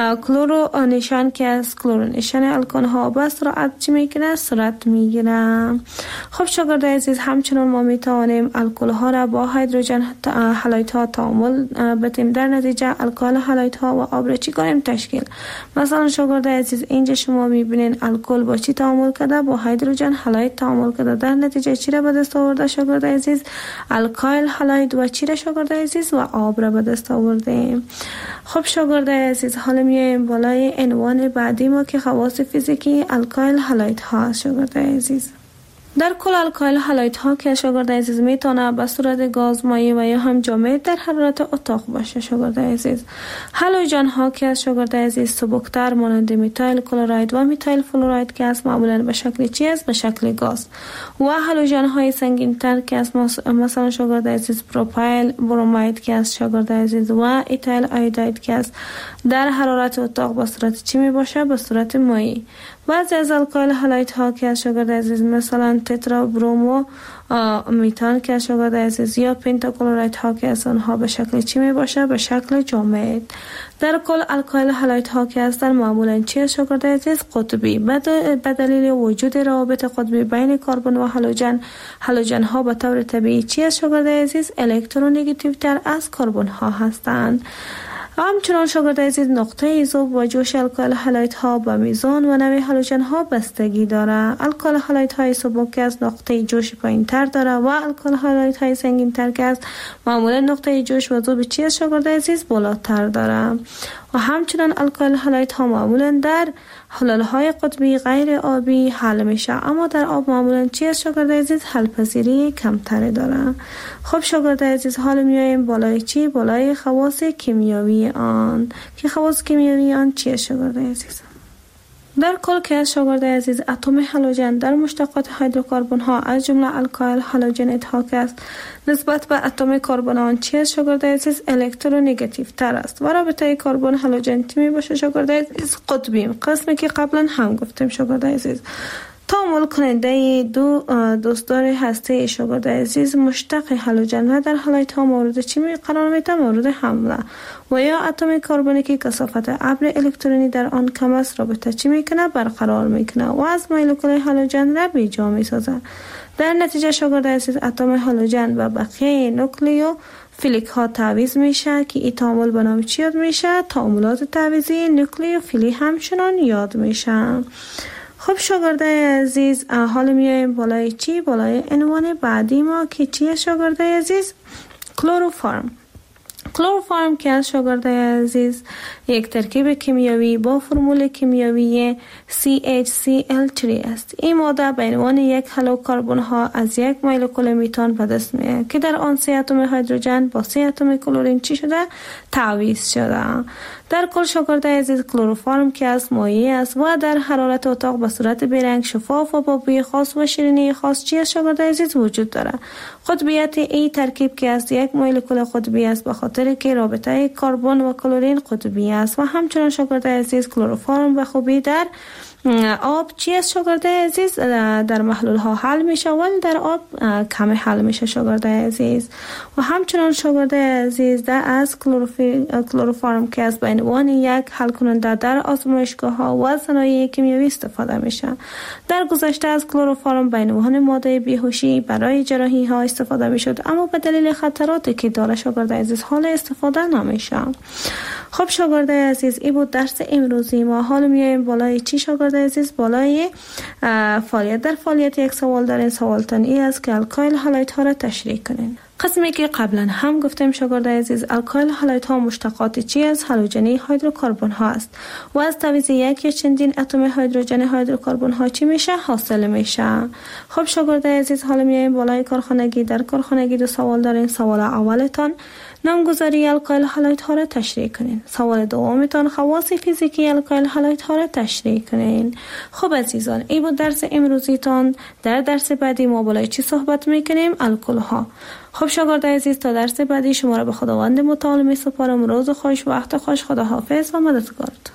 کلورو نشان که از کلورو نشان الکان ها به سرعت چی میکنه؟ صورت میگیره. خب شاگردای عزیز همچنان ما میتوانیم الکل ها را با هیدروژن هالایت ها تعامل بدیم. در نتیجه الکل هالایت ها و آب را چی کنیم؟ تشکیل. مثلا شاگردای عزیز اینجا شما میبینین الکل با چی تعامل کرده؟ با هیدروژن هالایت تعامل کرده. در نتیجه چی را به دست آورده شاگردای عزیز؟ الکایل هالایت و چی را شاگردای عزیز؟ و آب را به دست آورده. خب شاگردای عزیز حالا میایم بالای عنوان بعدی ما که خواص فیزیکی الکایل هالایت ها شاگردای عزیز. در کل الکایل هالایت ها که شاگردای عزیز میتونه به صورت گاز، مایع و یا هم جامد در حرارت اتاق باشه شاگردای عزیز. هالوژن ها که شاگردای عزیز سبکتر مانند میتایل کلراید و میتایل فلوراید که است معمولا به شکل چی است؟ به شکل گاز. و هالوژن های سنگین تر که است مثلا شاگردای عزیز پروپایل بروماید که است شاگردای عزیز و ایتایل آیوداید که است در حرارت اتاق به صورت چی می باشه؟ به صورت مایع. بعضی از الکایل هالایت ها که از شاگردای عزیز مثلا تترا برومو میتان که از شاگردای عزیز یا پنتاکلوراید ها که از آنها به شکل چی می باشه؟ به شکل جامد. در کل الکایل هالایت ها که هستند معمولا چی از شاگردای عزیز؟ قطبی. به دلیل وجود روابط قطبی بین کربن و هالوژن ها به طور طبیعی چی از شاگردای عزیز؟ الکترونگاتیو تر از کربن ها هستند. همچنان شاگردای عزیز نقطه ذوب و جوش الکایل هالایت ها به میزان و نوع هالوژن ها بستگی داره. الکایل هالایت های سبک از نقطه جوش پایین تر داره و الکایل هالایت های سنگین تر که از معمولا نقطه جوش و ذوب چی از شاگردای عزیز؟ بالاتر داره. و همچنان الکایل هالایت ها معمولا در حلل های قطبی غیر آبی حل میشه، اما در آب معمولا چی از شاگردای عزیز؟ حل پذیری کمتری داره. خب شاگردای عزیز حالا میایم بالای چی؟ بالای خواص کیمیایی آن که خواص کیمیایی آن چی از شاگردای عزیز؟ در کل که از شاگردای عزیز اتم هالوژن در مشتقات هیدروکربن ها از جمله الکایل هالوژنیت ها که است نسبت به اتم کربن آن چی از شاگردای عزیز؟ الکترونگاتیو تر است و رابطه کربن هالوژن می باشه شاگردای عزیز قطبی، قسمی که قبلا هم گفتیم شاگردای عزیز. تعامل کننده دوستدار هسته شاگرد عزیز مشتق هالوژن و در حالت ها مورد چی قرار میده؟ مورد حمله و یا اتم کربونیکی کثافت ابر الکترونی در آن کم است رابطه چی میکنه؟ برقرار میکنه و از مولکول هالوژن را بیجا میسازه. در نتیجه شاگرد عزیز اتم هالوژن و بقیه نوکلیو فیلیک ها تعویض میشه که این تعامل به نام چی یاد میشه؟ تعاملات تعویضی نوکلیوفیلی همچنان یاد میشه. خب شاگرد عزیز حالا میایم بالای چی؟ بالای عنوان بعدی ما که چیه شاگرد عزیز؟ کلروفارم. کلروفارم که از شاگرد عزیز یک ترکیب کیمیایی با فرمول کیمیایی CHCl3 است. این ماده به عنوان یک هالوکربن ها از یک مولکول میتان به دست میاد که در آن 3 اتم هیدروژن با 3 اتم کلورین چی شده؟ تعویض شده. در کل شاگرد عزیز کلروفارم که از مایع است و در حرارت اتاق به صورت بیرنگ شفاف و با بوی خاص و شیرینی خاص چی است شاگرد عزیز؟ وجود داره. قطبیت این ترکیب که از یک مولکول قطبی است به خاطر که رابطه کربن و کلورین قطبی است و همچنان شاگرد عزیز کلروفارم به خوبی در آب چی است شاگرد عزیز؟ در محلول ها حل میشه ولی در آب کم حل میشه شاگرد عزیز. و همچنان شاگرد عزیز در از کلروفارم که از به عنوان یک حل کننده در آزمایشگاه ها و صنایع کیمیایی استفاده میشه. در گذشته از کلروفارم به عنوان ماده بیهوشی برای جراحی ها استفاده میشد اما به دلیل خطراتی که داره شاگرد عزیز حال استفاده نمیشه. خب شاگرد عزیز این بود درس امروزی ما. حالا میایم بالای چی شاگرد عزیز؟ بالای فعالیت. در فعالیت یک سوال دارین. سوالتان ای است که الکایل هالایت ها را تشریح کنین. قسمی که قبلا هم گفتیم شاگرد عزیز الکایل هالایت ها مشتقات چی از هالوژنی هیدروکربن ها است و از تعویض یک یا چندین اتم هیدروژن هیدروکربن ها چی میشه؟ حاصل میشه. خب شاگرد عزیز حالا میایم بالای کارخانگی. در کارخانگی 2 سوال دارین. سوال اولتان نامگذاری الکایل هالایت ها را تشریح کنین. سوال دومتان خواص فیزیکی الکایل هالایت ها را تشریح کنین. خب عزیزان این بود درس امروزیتان. در درس بعدی ما بالای چی صحبت میکنیم؟ الکل ها. خب شاگرد عزیز تا درس بعدی شما را به خداوند متعال می سپارم. روز خوش، وقت خوش، خداحافظ و مددگارتون.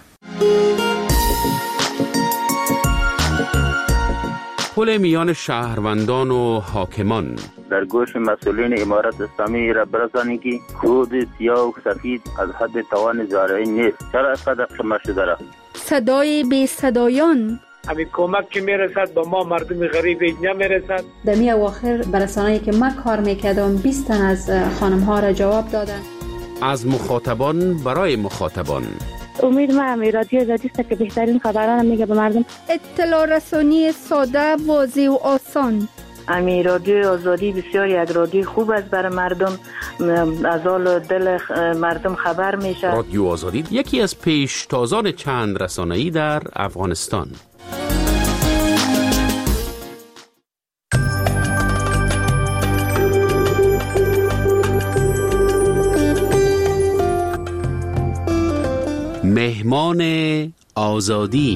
پل میان شهروندان و حاکمان. در گوش مسئولین امارت اسلامی را برسانی که خود سیاه و سفید از حد توان زارعی نیست. چرا اینقدر خمه شده را؟ صدای بی صدایان. همین کمک که میرسد با ما مردم غریب نمیرسد. در می اواخر برسانه‌ای که من کار میکردم 20 تن از خانم ها را جواب دادن. از مخاطبان برای مخاطبان. امید ما رادیو آزادی است که بهترین خبران میگه به مردم. اطلاع رسانی ساده، واضح و آسان. امی رادیو آزادی بسیار یک رادیو خوب است برای مردم. از حال دل مردم خبر میشه. رادیو آزادی یکی از پیشتازان چند رسانه‌ای در افغانستان. مهمان آزادی.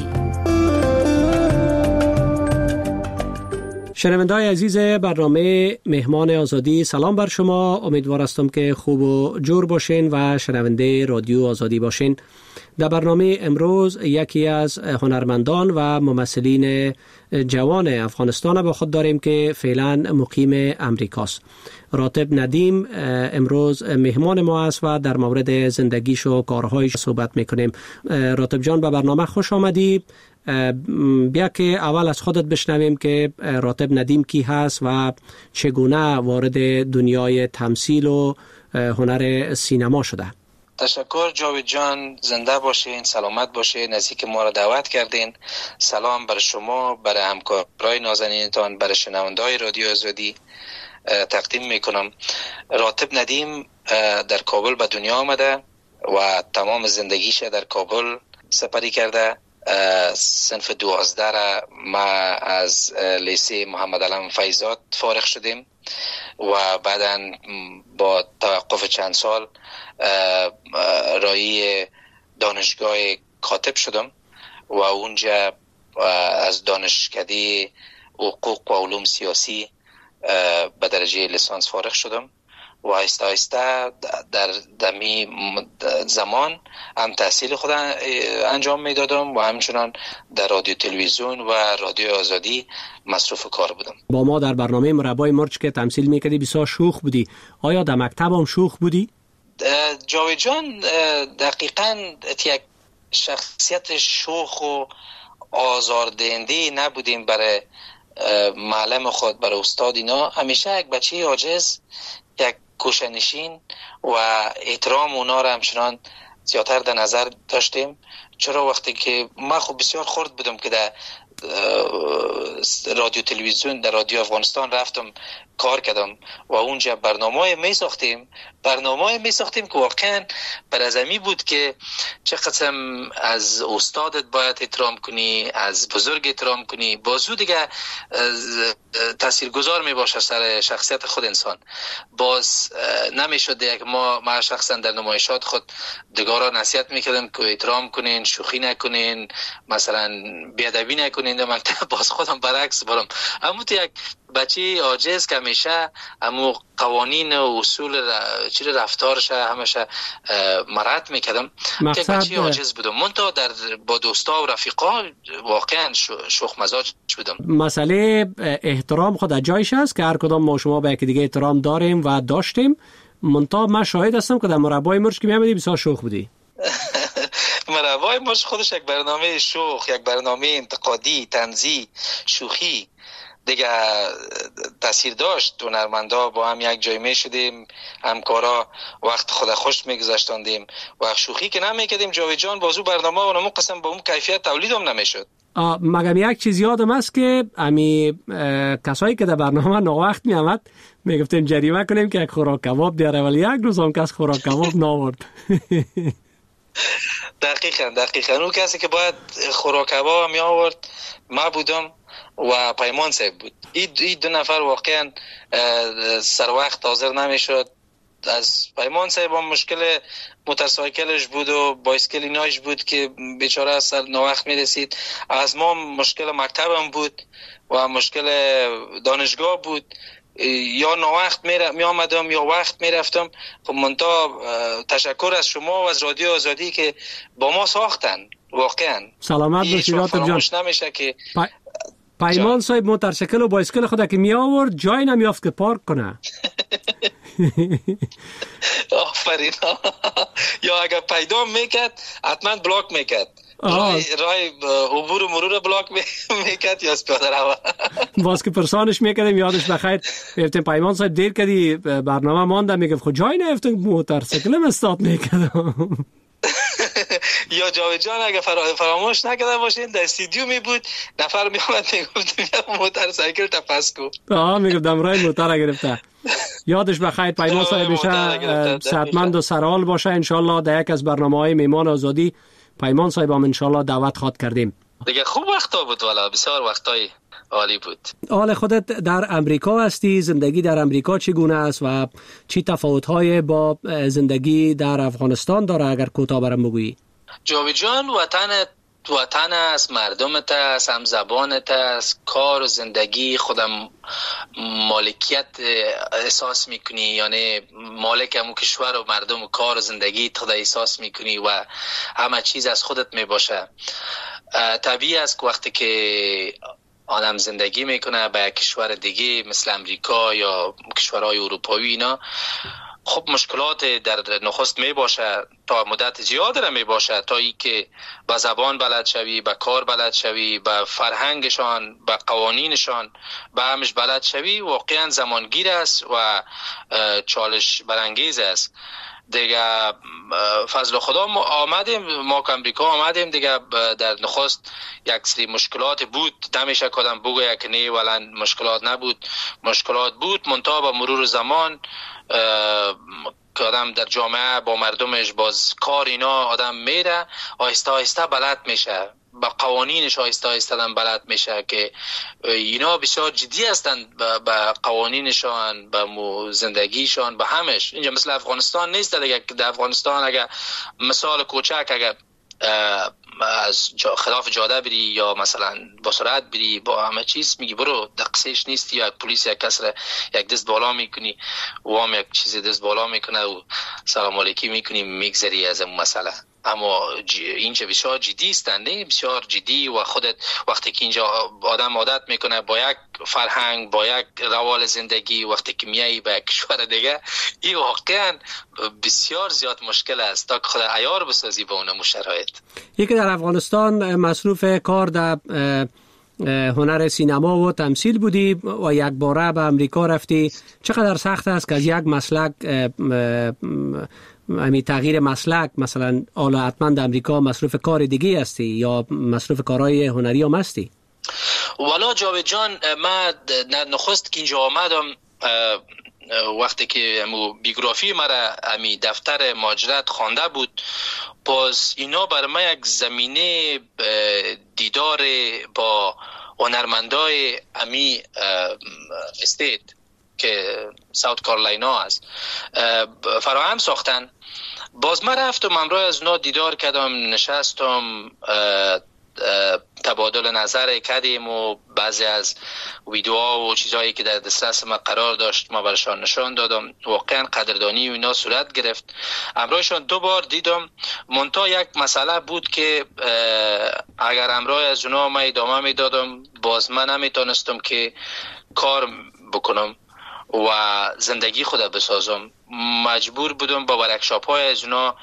شنونده‌های عزیز برنامه مهمان آزادی، سلام بر شما. امیدوار هستم که خوب و جور باشین و شنونده رادیو آزادی باشین. در برنامه امروز یکی از هنرمندان و ممثلین جوان افغانستان با خود داریم که فعلا مقیم امریکاست. راتب ندیم امروز مهمان ما است و در مورد زندگیش و کارهایش صحبت میکنیم. راتب جان به برنامه خوش آمدی. بیا که اول از خودت بشنویم که راتب ندیم کی هست و چگونه وارد دنیای تمثیل و هنر سینما شده. تشکر جاوید جان، زنده باشین، سلامت باشین، نزدیک ما را دعوت کردین. سلام برای شما، برای همکارای نازنینتان، برای شنونده‌های رادیو آزادی تقدیم میکنم. راتب ندیم در کابل به دنیا آمده و تمام زندگیش در کابل سپری کرده. صنف 12 را ما از لیسه محمد علم فیضات فارغ شدیم و بعداً با توقف چند سال رایی دانشگاه کاتب شدم و اونجا از دانشکده حقوق و علوم سیاسی به درجه لیسانس فارغ شدم و آهسته آهسته در دمی زمان هم تحصیل خود انجام میدادم و همچنان در رادیو تلویزیون و رادیو آزادی مصروف کار بودم. با ما در برنامه مربای مرچ که تمثیل میکردی بسیار شوخ بودی. آیا در مکتب هم شوخ بودی؟ جاوید جان دقیقاً یک شخصیت شوخ و آزاردهنده نبودیم برای معلم خود، برای استاد. اینا همیشه یک بچه عاجز، یک کوشنشین و احترام اونا را همچنان زیادتر در نظر داشتیم. چرا وقتی که من خب بسیار خرد بودم که در رادیو تلویزیون در رادیو افغانستان رفتم کار کردم و اونجا برنامه می ساختیم که واقعا بر از امی بود که چه قسم از استادت باید احترام کنی، از بزرگ احترام کنی، بازو دیگه تاثیرگذار می باشه سر شخصیت خود انسان. باز نمیشد یک ما شخصا در نمایشات خود دیگران نصیحت میکردم که احترام کنین، شوخی نکنین، مثلا بیادبی نکنین. در مکتب باز خودم برعکس برم. اما تو یک بچه عاجز که همیشه امو قوانین و اصول رفتارش همیشه مراعات میکردم که بچه عاجز بودم. منتها با دوستا و رفیقا واقعا شوخ مزاج بودم. مسئله احترام خود جایش است که هر کدام ما شما به یکی دیگه احترام داریم و داشتیم. منتها من شاهد هستم که در مربای مرچ که میامدی بسیار شوخ بودی. مربای مرچ خودش یک برنامه شوخ، یک برنامه انتقادی، طنزی، شوخی دیگه تاثیر داشت. هنرمندا با هم یک جای می شدیم، همکارا وقت خود خوش میگذاشتندیم و شوخی که نمیکردیم. جاوید جان بازو برنامه و نمو قسم با اون کیفیت تولید هم نمیشد. مگم یک چیز یادم است که امی کسایی که در برنامه ناوقت می آمد میگفتیم جریمه کنیم که یک خوراک کباب بیاره، ولی یک روز هم کس خوراک کباب نآورد. دقیقاً اون کسی که باید خوراک کباب می آورد ما بودم و پیمان صاحب بود. این دو نفر واقعا سر وقت حاضر نمیشد. از پیمان صاحب هم مشکل موتورسایکلش بود و بایسکل ایناش بود که بیچاره از سر ناوقت میرسید. از ما مشکل مکتبم بود و مشکل دانشگاه بود. یا ناوقت می آمدم یا وقت می رفتم. خب منتها تشکر از شما و از رادیو آزادی که با ما ساختن. واقعا سلامت باشید جان. نمیشه که پیمان صاحب موتورسیکل و بایسکل خود که می آورد جای نمیافت که پارک کنه. آفرین. یا اگر پیدا میکرد حتما بلاک میکرد. رای عبور و مرور بلاک میکرد یا پیاده رو. باز که پرسانش میکردیم یادش بخیر گفتیم پیمان صاحب دیر کردی برنامه مانده، میگفت خود جای نیفتم موتورسیکلم استارت میکردم. یا جاوید جان اگه فراموش نکرده باشین در استودیو می بود، نفر می اومد میگفت بیا موتورسیکل تپس کو. میگفتم رای موتور گرفته. یادش بخیر پیمان صاحب بشه، صحتمند و سرحال باشه. انشالله در یک از برنامه‌های میهمان آزادی پیمان صاحب هم انشالله دعوت خواد کردیم. دیگه خوب وقتا بود، والا بسیار وقتای عالی بود. حال خودت در امریکا هستی، زندگی در امریکا چگونه است و چی تفاوت‌های با زندگی در افغانستان داره؟ اگر کوتاه برام بگویی. جاوید جان وطن است، مردمت است، هم زبانت است، کار و زندگی خودم مالکیت احساس میکنی، یعنی مالک همون کشور و مردم و کار و زندگی خود احساس میکنی و همه چیز از خودت میباشه. طبیعی است که وقتی که آدم زندگی میکنه به کشور دیگه مثل امریکا یا کشورهای اروپایی اینا، خب مشکلات در نخست می باشه، تا مدت زیاد را می باشه، تا ای که با زبان بلد شوی، با کار بلد شوی، با فرهنگشان، با قوانینشان، با همش بلد شوی. واقعا زمانگیر است و چالش برانگیز است دیگه. فضل خدا ما که امریکا آمدیم دیگه، در نخست یک سری مشکلات بود، نمیشه کدام بگوید که نه ولی مشکلات نبود، مشکلات بود. منتها با مرور زمان که آدم در جامعه با مردمش باز کار اینا آدم میره، آهسته آهسته بلد میشه، با قوانینش آهسته آهسته بلد میشه که اینا بسیار جدی هستند با قوانینشان، با زندگیشان، با همش. اینجا مثل افغانستان نیست دیگه. در افغانستان اگر مثال کوچک اگر از خلاف جاده بری یا مثلا با سرعت بری با همه چیز میگی برو دقیقش نیست، یا پلیس یک کس را یک دست بالا میکنی و هم یک چیز دست بالا میکنه و سلام علیکی میکنی میگذری از اون مسئله. اما اینجا بسیار جدی استند، بسیار جدی، و خودت وقتی که اینجا آدم عادت میکنه با یک فرهنگ با یک روال زندگی، وقتی که میایی به کشور دیگه این واقعا بسیار زیاد مشکل است تا که خود عیار بسازی به اون شرایط. یکی در افغانستان مصروف کار در هنر سینما و تمثیل بودی و یک باره به امریکا رفتی. چقدر سخت است که از یک مسلک تغییر مسلک، مثلا حالا حتما در امریکا مصروف کار دیگه هستی یا مصروف کارهای هنری هم هستی؟ والا جاوید جان، من نخست که اینجا آمدم وقتی که بیوگرافی مرا امی دفتر مهاجرت خوانده بود، باز اینا برای من یک زمینه دیدار با هنرمندای امی استیت که ساوت کارولاینا است فراهم ساختن. باز من رفتم امروز از اونا دیدار کردم، نشستم تبادل نظر کردیم و بعضی از ویدیوها و چیزهایی که در دسترس ما قرار داشت ما برشان نشان دادم. واقعا قدردانی و اینا صورت گرفت. امروزشان 2 بار دیدم. منتها یک مسئله بود که اگر امروز از اونا ما ادامه میدادم باز من نمیتونستم که کار بکنم و زندگی خود بسازم. مجبور بودم با ورکشاپ های از اونا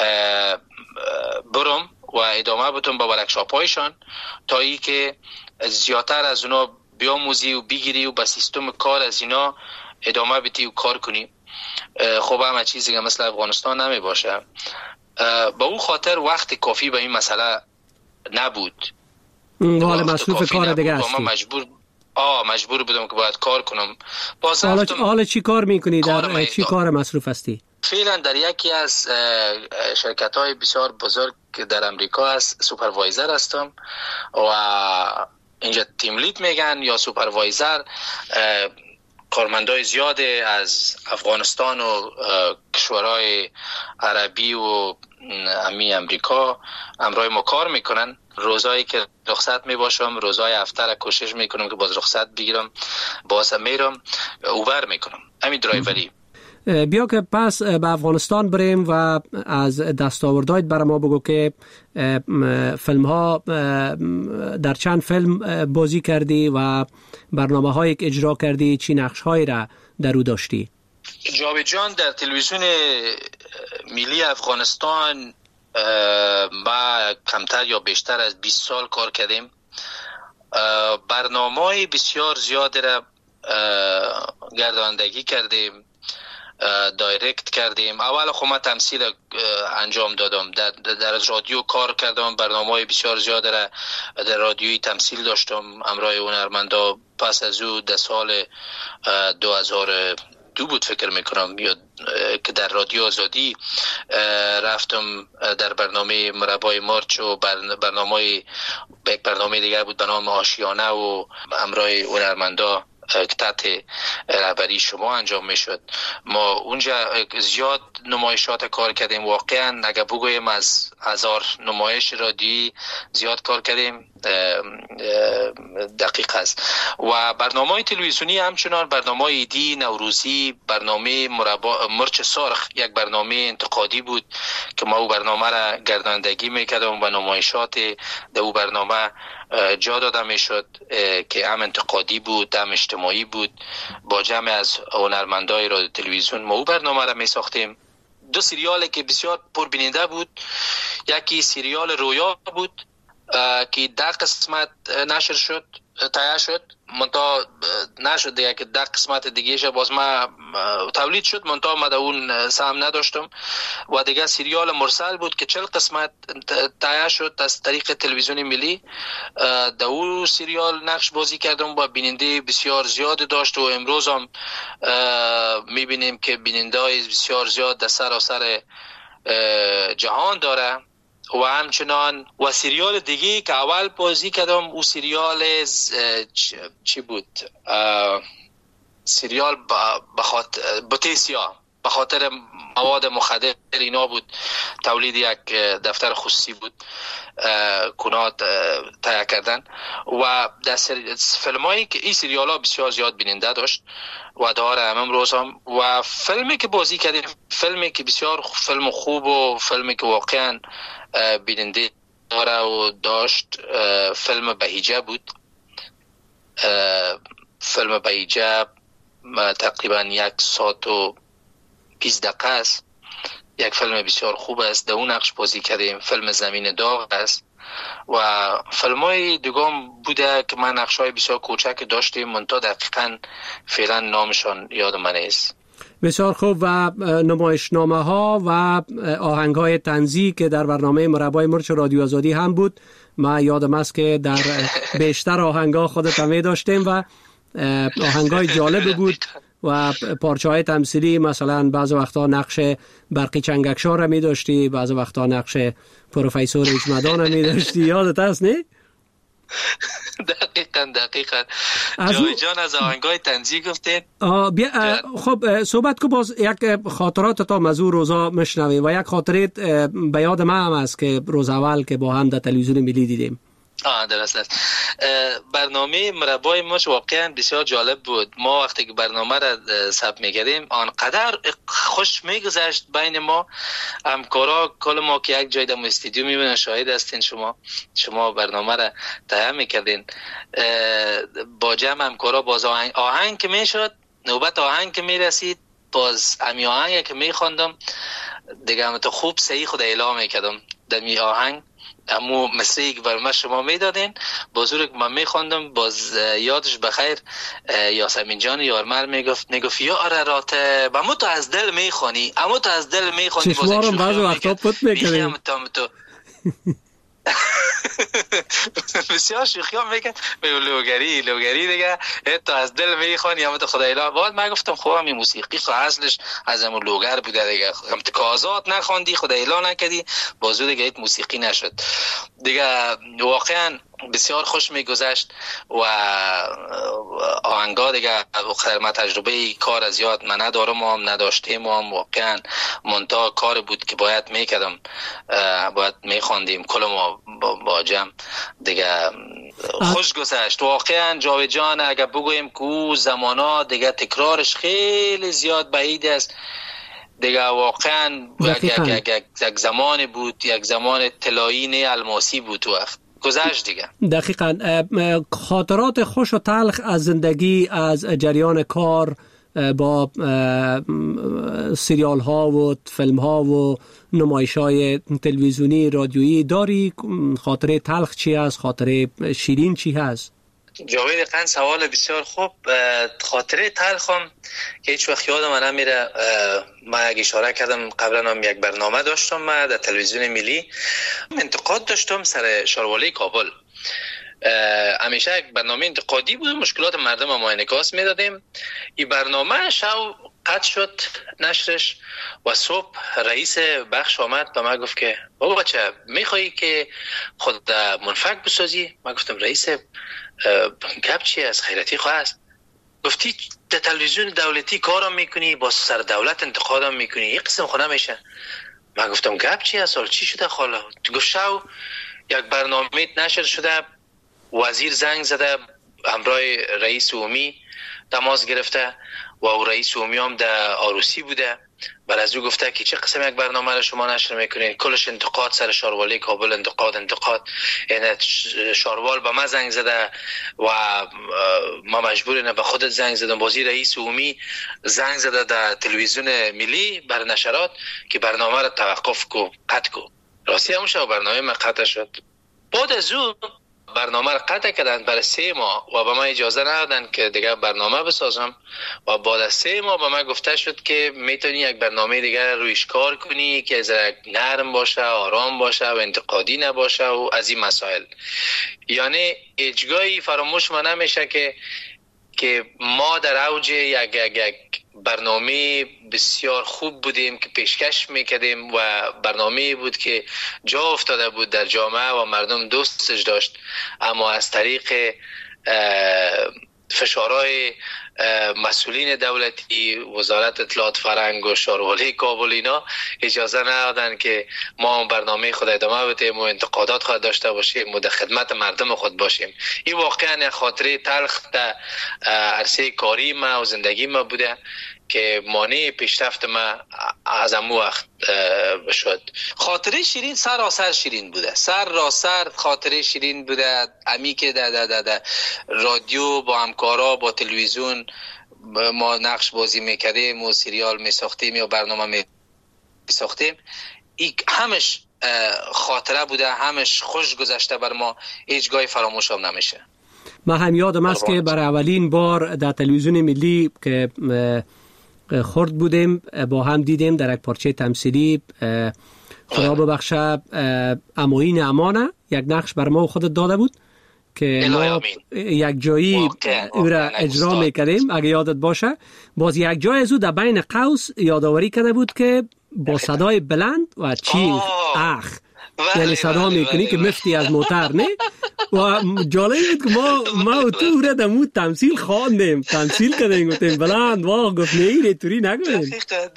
برم و ادامه بدم با ورکشاپ هایشان تا ای که زیادتر از اونا بیاموزی و بگیری و با سیستم کار از اینا ادامه بدی و کار کنی. خب همه چیزی که مثل افغانستان نمی باشه. با اون خاطر وقت کافی به این مسئله نبود. حالا مصروف کار دیگه هستی؟ مجبور بودم که باید کار کنم. حالا چی کار میکنی؟ در چی کار مصروف هستی؟ فعلا در یکی از شرکت های بسیار بزرگ در امریکا است سوپروایزر هستم و اینجا تیم لید میگن یا سوپروایزر. کارمندای زیاد از افغانستان و کشورهای عربی و امریکا امروز ما کار میکنن. روزایی که رخصت میباشم، روزای هفته را کوشش میکنم که باز رخصت بگیرم، باز میرم اوبر میکنم، همین درایوری. بیا که پس به افغانستان بریم و از دستاوردهایت برای ما بگو که فیلم ها در چند فیلم بازی کردی و برنامه هایی که اجرا کردی، چی نقش هایی را در او داشتی؟ جاوید جان، در تلویزیون ملی افغانستان ما کمتر یا بیشتر از 20 سال کار کردیم. برنامه‌های بسیار زیادی را گردانندگی کردیم، دایرکت کردیم. اول خب من تمثیل انجام دادم، در رادیو کار کردم، برنامه‌های بسیار زیاد را در رادیویی تمثیل داشتم امرای هنرمندا. پس از او در سال 2002 بود فکر میکنم یا که در رادیو آزادی رفتم در برنامه مربای مارچ و برنامه دیگر بود به نام آشیانه و امرای هنرمندا که تحت رهبری شما انجام میشد. ما اونجا زیاد نمایشات کار کردیم. واقعا اگر بگویم از 1000 نمایش رادیویی زیاد کار کردیم، دقیق است. و برنامه تلویزیونی همچنان برنامه ایدی، نوروزی، برنامه مرچ سرخ یک برنامه انتقادی بود که ما او برنامه را گرداندگی میکردم و نمایشات در او برنامه جا داده میشد که هم انتقادی بود هم اجتماعی بود. با جمع از هنرمندای رادیو تلویزیون ما او برنامه را می ساختیم. 2 سریالی که بسیار پربیننده بود، یکی سریال رویا بود که 10 قسمت نشر شد، تایید شد، منتها نشد دیگه که 10 قسمت دیگه باز ما تولید شد، منتها ما در اون سهم نداشتم. و دیگه سریال مرسل بود که 40 قسمت تایید شد از طریق تلویزیون ملی. در اون سریال نقش بازی کردم و بیننده بسیار زیاد داشت و امروز هم میبینیم که بیننده بسیار زیاد در سراسر جهان داره. و همچنان و سریال دیگه که اول بازی کردم او سریال چی بود؟ سریال بوتسیا به خاطر مواد مخدر اینا بود. تولید یک دفتر خصوصی بود، کنات تهیه کردن و در فیلمایی که این سریال ها بسیار زیاد بیننده داشت و داره امروز هم. و فیلمی که بازی کردیم، فیلمی که بسیار فیلم خوب و فیلمی که واقعا بیننده داره و داشت، فیلم بهیجه بود. فیلم بهیجه تقریبا 1 ساعت و 20 دقیقه است. یک فیلم بسیار خوب است، در اون نقش بازی کردیم. فیلم زمین داغ است و فیلم‌های دیگام بوده که من نقش‌های بسیار کوچک داشتیم، منتها دقیقاً فعلا نامشان یاد من نیست. بسیار خوب. و نمایشنامه‌ها و آهنگ‌های طنزی که در برنامه مربای مرچ رادیو آزادی هم بود، من یادم است که در بیشتر آهنگ‌ها خودت هم داشتیم و آهنگ‌های جالب بود و پارچه‌های تمثیلی، مثلا بعض وقتا نقش برقی چنگکشان را می داشتی، بعض وقتا نقش پروفسور اجمدان را می داشتی. یادت هست نه؟ دقیقاً جاوید جان از آهنگای طنزی گفتین. خب صحبت کو، باز یک خاطرات تا مزور روزا مشنوی و یک خاطره به یاد من هم است که روز اول که با هم در تلویزیون ملی دیدیم. درست است. برنامه مربای مرچ واقعا بسیار جالب بود. ما وقتی که برنامه را ثبت می‌کردیم آنقدر خوش می‌گذشت بین ما همکارا، کل ما که یک جای در استودیو می‌بینن، شاهد هستین شما برنامه را تهیه می‌کردین با جمع همکارا. باز آهنگ که میشد، نوبت آهنگ که میرسید، باز امی آهنگ که می‌خواندم دیگه هم تو خوب صحیح خود اعلام می‌کردم در می آهنگ امو مسیح که برای شما میدادین، بزرگ من میخواندم. باز یادش بخیر یاسمین جان یارمر میگفت یا ارارات امو تو از دل میخوانی، امو تو از دل میخوانی. چشمارم بعض وقتا پت میکنیم بسیار شوخی ها میکن لوگری دیگه تو از دل میخوانی اما تو خدا اله. بعد من گفتم خب همین موسیقی خب اصلش از همون لوگر بوده دیگه، هم تکازات نخوندی، خدا اله نکردی، بازو دیگه ایت موسیقی نشد دیگه. واقعا بسیار خوش میگذشت و آهنگا دیگه ما تجربه کار از یاد من ندارم و نداشتیم و واقعا منتها کار بود که باید میکردم، باید میخواندیم کل ما با جمع دیگه. خوش گذشت واقعا جاوید جان. اگر بگویم که او زمانا دیگه تکرارش خیلی زیاد بعید است دیگه، واقعا یک زمان بود، یک زمان طلایی نه الماسی بود تو وقت گذشت دیگه. دقیقاً. خاطرات خوش و تلخ از زندگی، از جریان کار با سریال ها و فیلم ها و نمایش های تلویزیونی رادیویی داری؟ خاطره تلخ چی هست؟ خاطره شیرین چی هست؟ جاوید قن سوال بسیار خوب. خاطره تلخم که هیچ وقت یادم نمیره، من یک اشاره کردم قبلا هم یک برنامه داشتم من در تلویزیون ملی، انتقاد داشتم سر شاروالی کابل. همیشه یک برنامه انتقادی بود، مشکلات مردم ما انعکاس میدادیم. این برنامه شو قطع شد نشرش و صبح رئیس بخش آمد به من گفت که بابا بچه میخوایی که خود منفک بسازی؟ من گفتم رئیس گپ چی از خیرتی خواه است؟ گفتی در تلویزیون دولتی کارم میکنی، با سر دولت انتقادم میکنی، یک قسم خونه میشه. من گفتم گپ چی است؟ چی شده خاله؟ تو گفت شو یک برنامه نشر شده، وزیر زنگ زده همراه رئیس عمومی تماس گرفته و رئیس عمومی هم در آروسی بوده. بعد از او گفته که چه قسم یک برنامه را شما نشر میکنین؟ کلش انتقاد سر شاروالی کابل، انتقاد. یعنی شاروال به من زنگ زده و ما مجبوریم به خودت زنگ زدم. بازی رئیس عمومی زنگ زده در تلویزیون ملی بر نشرات که برنامه را توقف کو، قطع کو. راستی همون شب برنامه من قطع شد. بعد از او برنامه را قطع کردن برای 3 ماه و به من اجازه ندادن که دیگه برنامه بسازم و بعد از 3 ماه به من گفته شد که میتونی یک برنامه دیگه رویش کار کنی که نرم باشه، آرام باشه و انتقادی نباشه و از این مسائل. یعنی هیچگاهی فراموش ما نمیشه که ما در اوج یک برنامه بسیار خوب بودیم که پیشکش میکردیم و برنامه بود که جا افتاده بود در جامعه و مردم دوستش داشت، اما از طریق فشارهای مسئولین دولتی، وزارت اطلاعات فرهنگ و شاروالی کابل اینا اجازه ندادن که ما برنامه خود ادامه بدیم و انتقادات خود داشته باشیم و در خدمت مردم خود باشیم. این واقعا خاطره تلخ در عرصه کاری ما و زندگی ما بوده که مانع پیشرفت ما از امو وقت شد. خاطره شیرین سراسر شیرین بوده، سراسر خاطره شیرین بوده. امی که در رادیو با همکارا با تلویزیون ما نقش بازی میکردیم و سریال میساختیم یا برنامه میساختیم، این همش خاطره بوده، همش خوش گذشته بر ما، هیچ گاهی فراموش هم نمیشه. من هم یادم است که برای اولین بار در تلویزیون ملی که خورد بودیم با هم دیدیم در یک پارچه تمثیلی، خدا ببخشه اموین امانه یک نقش بر ما خودت داده بود که ما یک جایی او را اجرا میکردیم. اگه یادت باشه باز یک جای از او در بین قوس یادآوری کرده بود که با صدای بلند و چیخ اخ یعنی صدا میکنی که مفتی از موتر نه. و جالب بود که ما و تو را دمو تمثیل خواندیم، تمثیل کردیم، گفتیم بلند واقع گفت نه توری نگویم.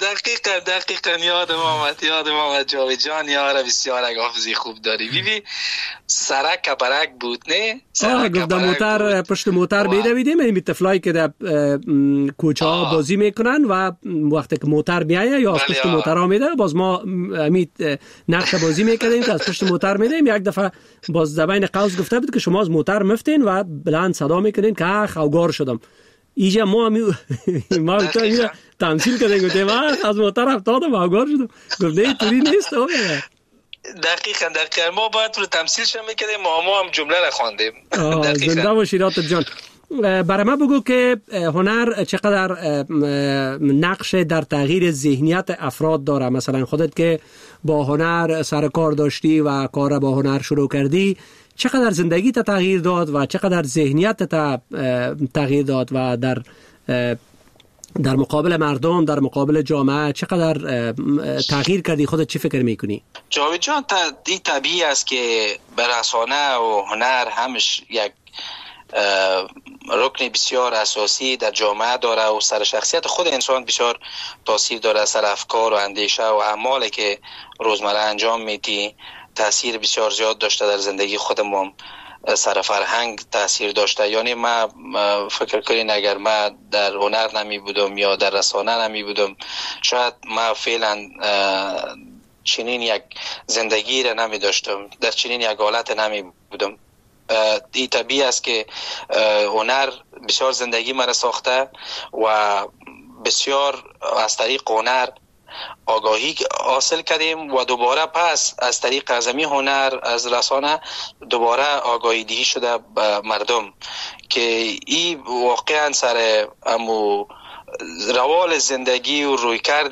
دقیقا یادم آمد جاوید جان، یاره بسیار حافظی خوب داری. بیبی سرک کبرک بود نه؟ گفت در موتر پشت موتر بیدویدیم، این طفلایی که در کوچه ها بازی میکنن و وقتی که موتر میایه یا از پشت موتر ها میده باز ما نقش بازی میکردیم که از پشت موتر میدیم. یک دفعه باز در بین قوس گفته بود که شما از موتر مفتین و بلند صدا میکنین که خوگار شدم. اینجا ما تو تمثیل کردیم، گفتیم از موتر افتادم خوگار شدم. گفت نه توری نیست. دقیقا ما باید رو تمثیل شما میکردیم، ما هم جمله را خواندیم. زنده باشی راتب جان. برای ما بگو که هنر چقدر نقش در تغییر ذهنیت افراد داره. مثلا خودت که با هنر سر کار داشتی و کار با هنر شروع کردی، چقدر زندگی تا تغییر داد و چقدر ذهنیت تا تغییر داد و در مقابل مردم، در مقابل جامعه چقدر تغییر کردی؟ خودت چی فکر میکنی؟ جاوید جان این طبیعی است که رسانه و هنر همش یک رکن بسیار اساسی در جامعه داره و سر شخصیت خود انسان بسیار تاثیر داره، سر افکار و اندیشه و اعمالی که روزمره انجام میدی تاثیر بسیار زیاد داشته در زندگی خودمون. سر فرهنگ تاثیر داشته. یعنی ما فکر کنین اگر ما در هنر نمی بودم یا در رسانه نمی بودم شاید ما فعلا چنین یک زندگی را نمی داشتم، در چنین یک حالت نمی بودم. این طبیعی است که هنر بسیار زندگی مرا ساخته و بسیار از طریق هنر آگاهی حاصل کردیم و دوباره پس از طریق ازمی هنر از رسانه دوباره آگاهی دهی شده به مردم که این واقعا سر امو روال زندگی و رویکرد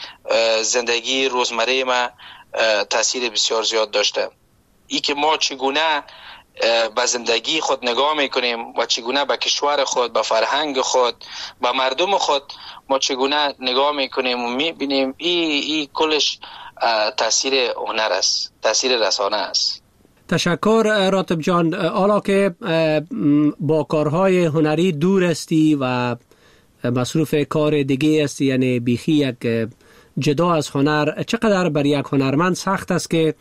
زندگی روزمره ما تاثیر بسیار زیاد داشته. ای که ما چگونه به زندگی خود نگاه میکنیم و چگونه به کشور خود، به فرهنگ خود، به مردم خود ما چگونه نگاه میکنیم و میبینیم این کلش تاثیر هنر است، تاثیر رسانه است. تشکر راتب جان. حالا که با کارهای هنری دور استی و مصروف کار دیگه استی، یعنی بیخی یک جدا از هنر، چقدر بر یک هنرمند سخت است که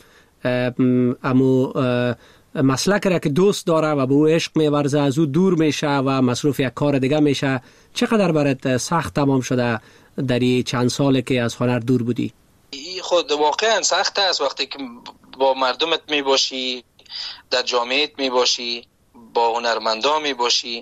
امو مسلک را که دوست داره و به او عشق می‌ورزه از او دور میشه و مصروف یک کار دیگه میشه؟ چقدر برات سخت تمام شده در این چند ساله که از هنر دور بودی؟ خود واقعا سخت است وقتی که با مردمت میباشی، در جامعهت میباشی، با هنرمندان میباشی،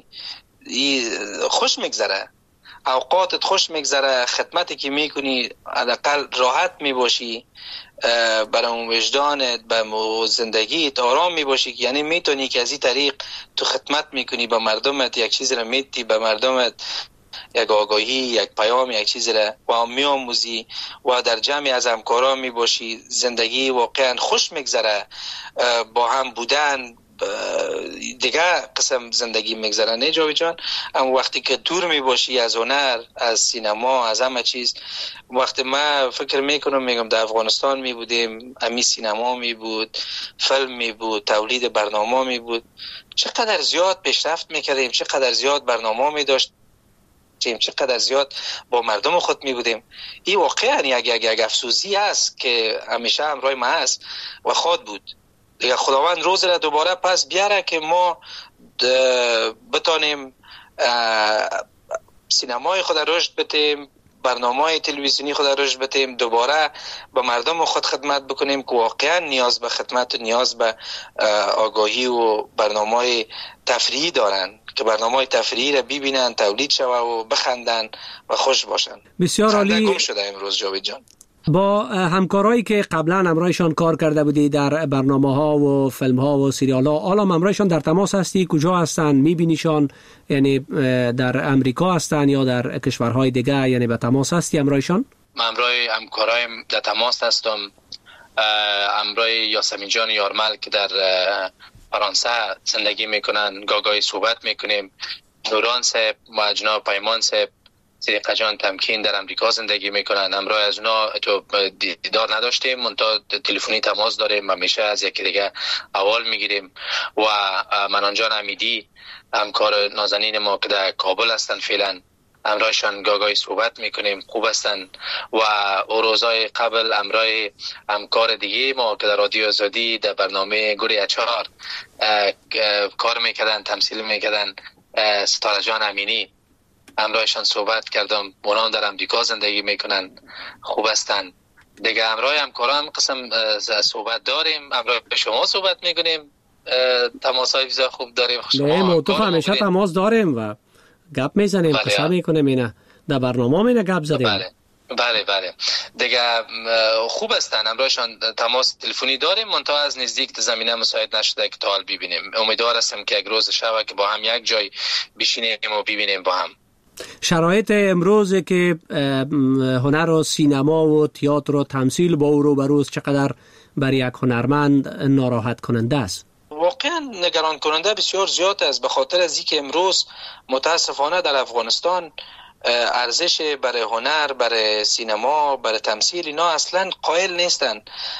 خوش میگذره، اوقاتت خوش میگذره، خدمتی که میکنی حداقل راحت میباشی، برای اون وجدانت به زندگیت آرام میباشی، یعنی میتونی که از این طریق تو خدمت میکنی به مردمت، یک چیزی را میدی به مردمت، یک آگاهی، یک پیام، یک چیزی را و میآموزی و در جمعی از همکاران میباشی. زندگی واقعا خوش میگذره، با هم بودن دیگه قسم زندگی میگذرن. نه جاوید جان، اما وقتی که دور می باشی از هنر، از سینما، از همه چیز، وقتی ما فکر میکنم میگم در افغانستان می بودیم، امی سینما می بود، فیلم می بود، تولید برنامه می بود، چقدر زیاد پیشرفت میکردیم، چقدر زیاد برنامه می داشت، چقدر زیاد با مردم خود می بودیم. این واقعا یک افسوسی است که همیشه همراه ما است و خود بود. دیگه خداوند روز را دوباره پس بیاره که ما بتانیم سینمای خود رشد بدیم، برنامه‌های تلویزیونی خود رشد بدیم، دوباره به مردم خود خدمت بکنیم که واقعا نیاز به خدمت و نیاز به آگاهی و برنامه‌های تفریحی دارن، که برنامه‌های تفریحی را ببینن، تولید شوه و بخندن و خوش باشن. بسیار عالی. گم شده امروز جاوید جان. با همکارایی که قبلا همراهشان کار کرده بودی در برنامه‌ها و فیلم‌ها و سریال‌ها، حالا همراهشان در تماس هستی؟ کجا هستن؟ می‌بینیشان؟ یعنی در امریکا هستن یا در کشورهای دیگه؟ یعنی به تماس هستی همراهشان؟ من همراه همکارایم در تماس هستم. همراه یاسمین جان یارمل که در فرانسه زندگی میکنن، گاگای صحبت میکنیم. نوران صاحب و جناب پیمان صاحب، صدیقه جان تمکین در امریکا زندگی میکنن. همراه از اونا تو دیدار نداشتیم، منتها تلفنی تماس داریم، همیشه از یکی دیگه احوال میگیریم. و منان جان امیدی، همکار نازنین ما که در کابل هستن فعلا، همراهشان گاگای صحبت میکنیم، خوب هستن. و روزای قبل همراه همکار دیگه ما که در رادیو آزادی در برنامه گوری اچار کار میکردن، تمثیل میکردن، ستاره جان امینی، همراهشان صحبت کردم. اونا در امریکا زندگی میکنن، خوب هستن. دیگه همراه همکاران قسم صحبت داریم، همراه شما صحبت میکنیم، تماسای بسیار خوب داریم. نه موضوع همیشه تماس داریم و گپ میزنیم، قصه میکنیم، اینا در برنامه مینا گپ زدیم. بله دیگه خوب هستن، همراهشان تماس تلفنی داریم، منتها از نزدیک زمینه مساعد نشده که تا حال ببینیم. امیدوار هستم که یک روز شبه که با هم یک جای بشینیم و ببینیم با هم. شرایط امروز که هنر و سینما و تئاتر و تمثیل با او روبروست چقدر برای یک هنرمند ناراحت کننده است؟ واقعا نگران کننده بسیار زیاد است، به خاطر از اینکه امروز متاسفانه در افغانستان ارزش برای هنر، برای سینما، برای تمثیل اینا اصلا قائل نیستن.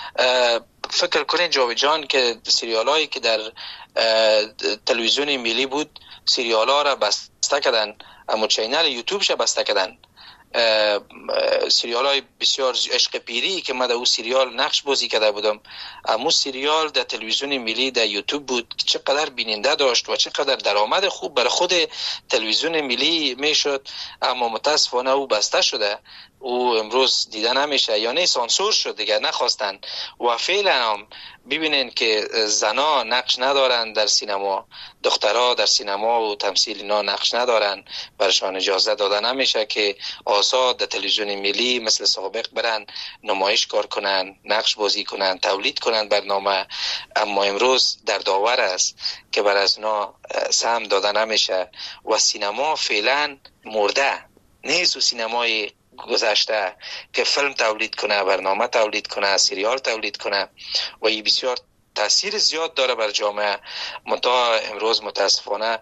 فکر کنین جاوید جان که سریالایی که در تلویزیون ملی بود، سریالا را بسته کردن، اما چینل یوتیوبش بسته کردن. سریال های بسیار عشق پیری که من در اون سریال نقش بازی کرده بودم، اما سریال در تلویزیون ملی در یوتیوب بود که چقدر بیننده داشت و چقدر درآمد خوب برای خود تلویزیون ملی میشد، اما متاسفانه او بسته شده، او امروز دیده نمیشه، یعنی سانسور شد دیگه، نخواستن. و فعلا هم ببینین که زنا نقش ندارن در سینما، دخترها در سینما و تمثیل اینا نقش ندارن، برشان اجازه داده نمیشه که آزاد در تلویزیون ملی مثل سابق برن نمایش کار کنن، نقش بازی کنن، تولید کنن برنامه. اما امروز در داور است که بر از اونا سهم داده نمیشه و سینما فعلا مرده نیست. و سینمای گذشته که فیلم تولید کنه، برنامه تولید کنه، سریال تولید کنه و این بسیار تاثیر زیاد داره بر جامعه. منتها امروز متاسفانه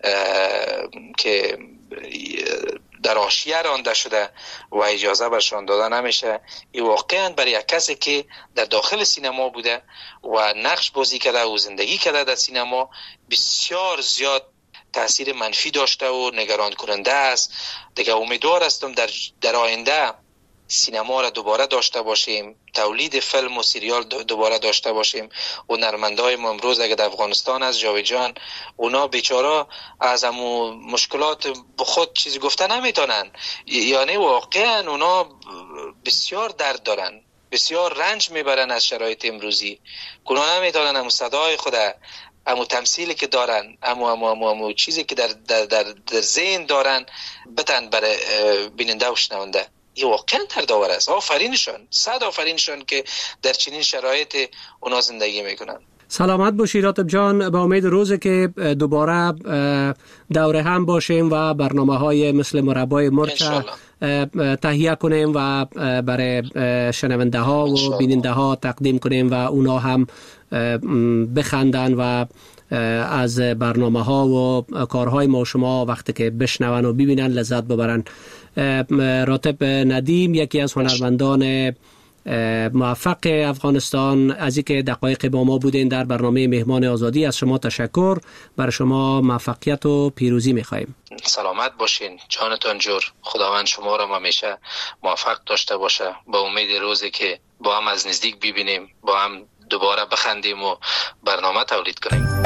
که در حاشیه رانده شده و اجازه برشان داده نمیشه. این واقعا برای یک کسی که در داخل سینما بوده و نقش بازی کرده و زندگی کرده در سینما بسیار زیاد تاثیر منفی داشته و نگران کننده است. دیگه امیدوار هستم در آینده سینما را دوباره داشته باشیم، تولید فیلم و سریال دوباره داشته باشیم. و هنرمندای ما امروز اگه در افغانستان از جاوید جان، اونا بیچاره از همو مشکلات خود چیزی گفته نمیتونن، یعنی واقعا اونا بسیار درد دارن، بسیار رنج میبرن از شرایط امروزی، اونا نمیتونن همو صدای خود، همو تمثیلی که دارن، همو چیزی که در ذهن دارن بتن برای بیننده و شنونده. این واقعا دردآور است. آفرینشان، صد آفرینشان که در چنین شرایط اونا زندگی میکنن. سلامت باشی راتب جان، با امید روزی که دوباره دوره هم باشیم و برنامه‌های مثل مربای مرچ تهیه کنیم و برای شنونده ها و بیننده ها تقدیم کنیم و اونا هم بخندن و از برنامه ها و کارهای ما شما وقتی که بشنون و ببینن لذت ببرن. راتب ندیم یکی از هنرمندان موفق افغانستان، از اینکه دقایق با ما بودین در برنامه مهمان آزادی، از شما تشکر. برای شما موفقیت و پیروزی می‌خوایم. سلامت باشین، جانتان جور. خداوند شما را همیشه موفق داشته باشه. با امید روزی که با هم از نزدیک ببینیم، با هم دوباره بخندیم و برنامه تولید کنیم.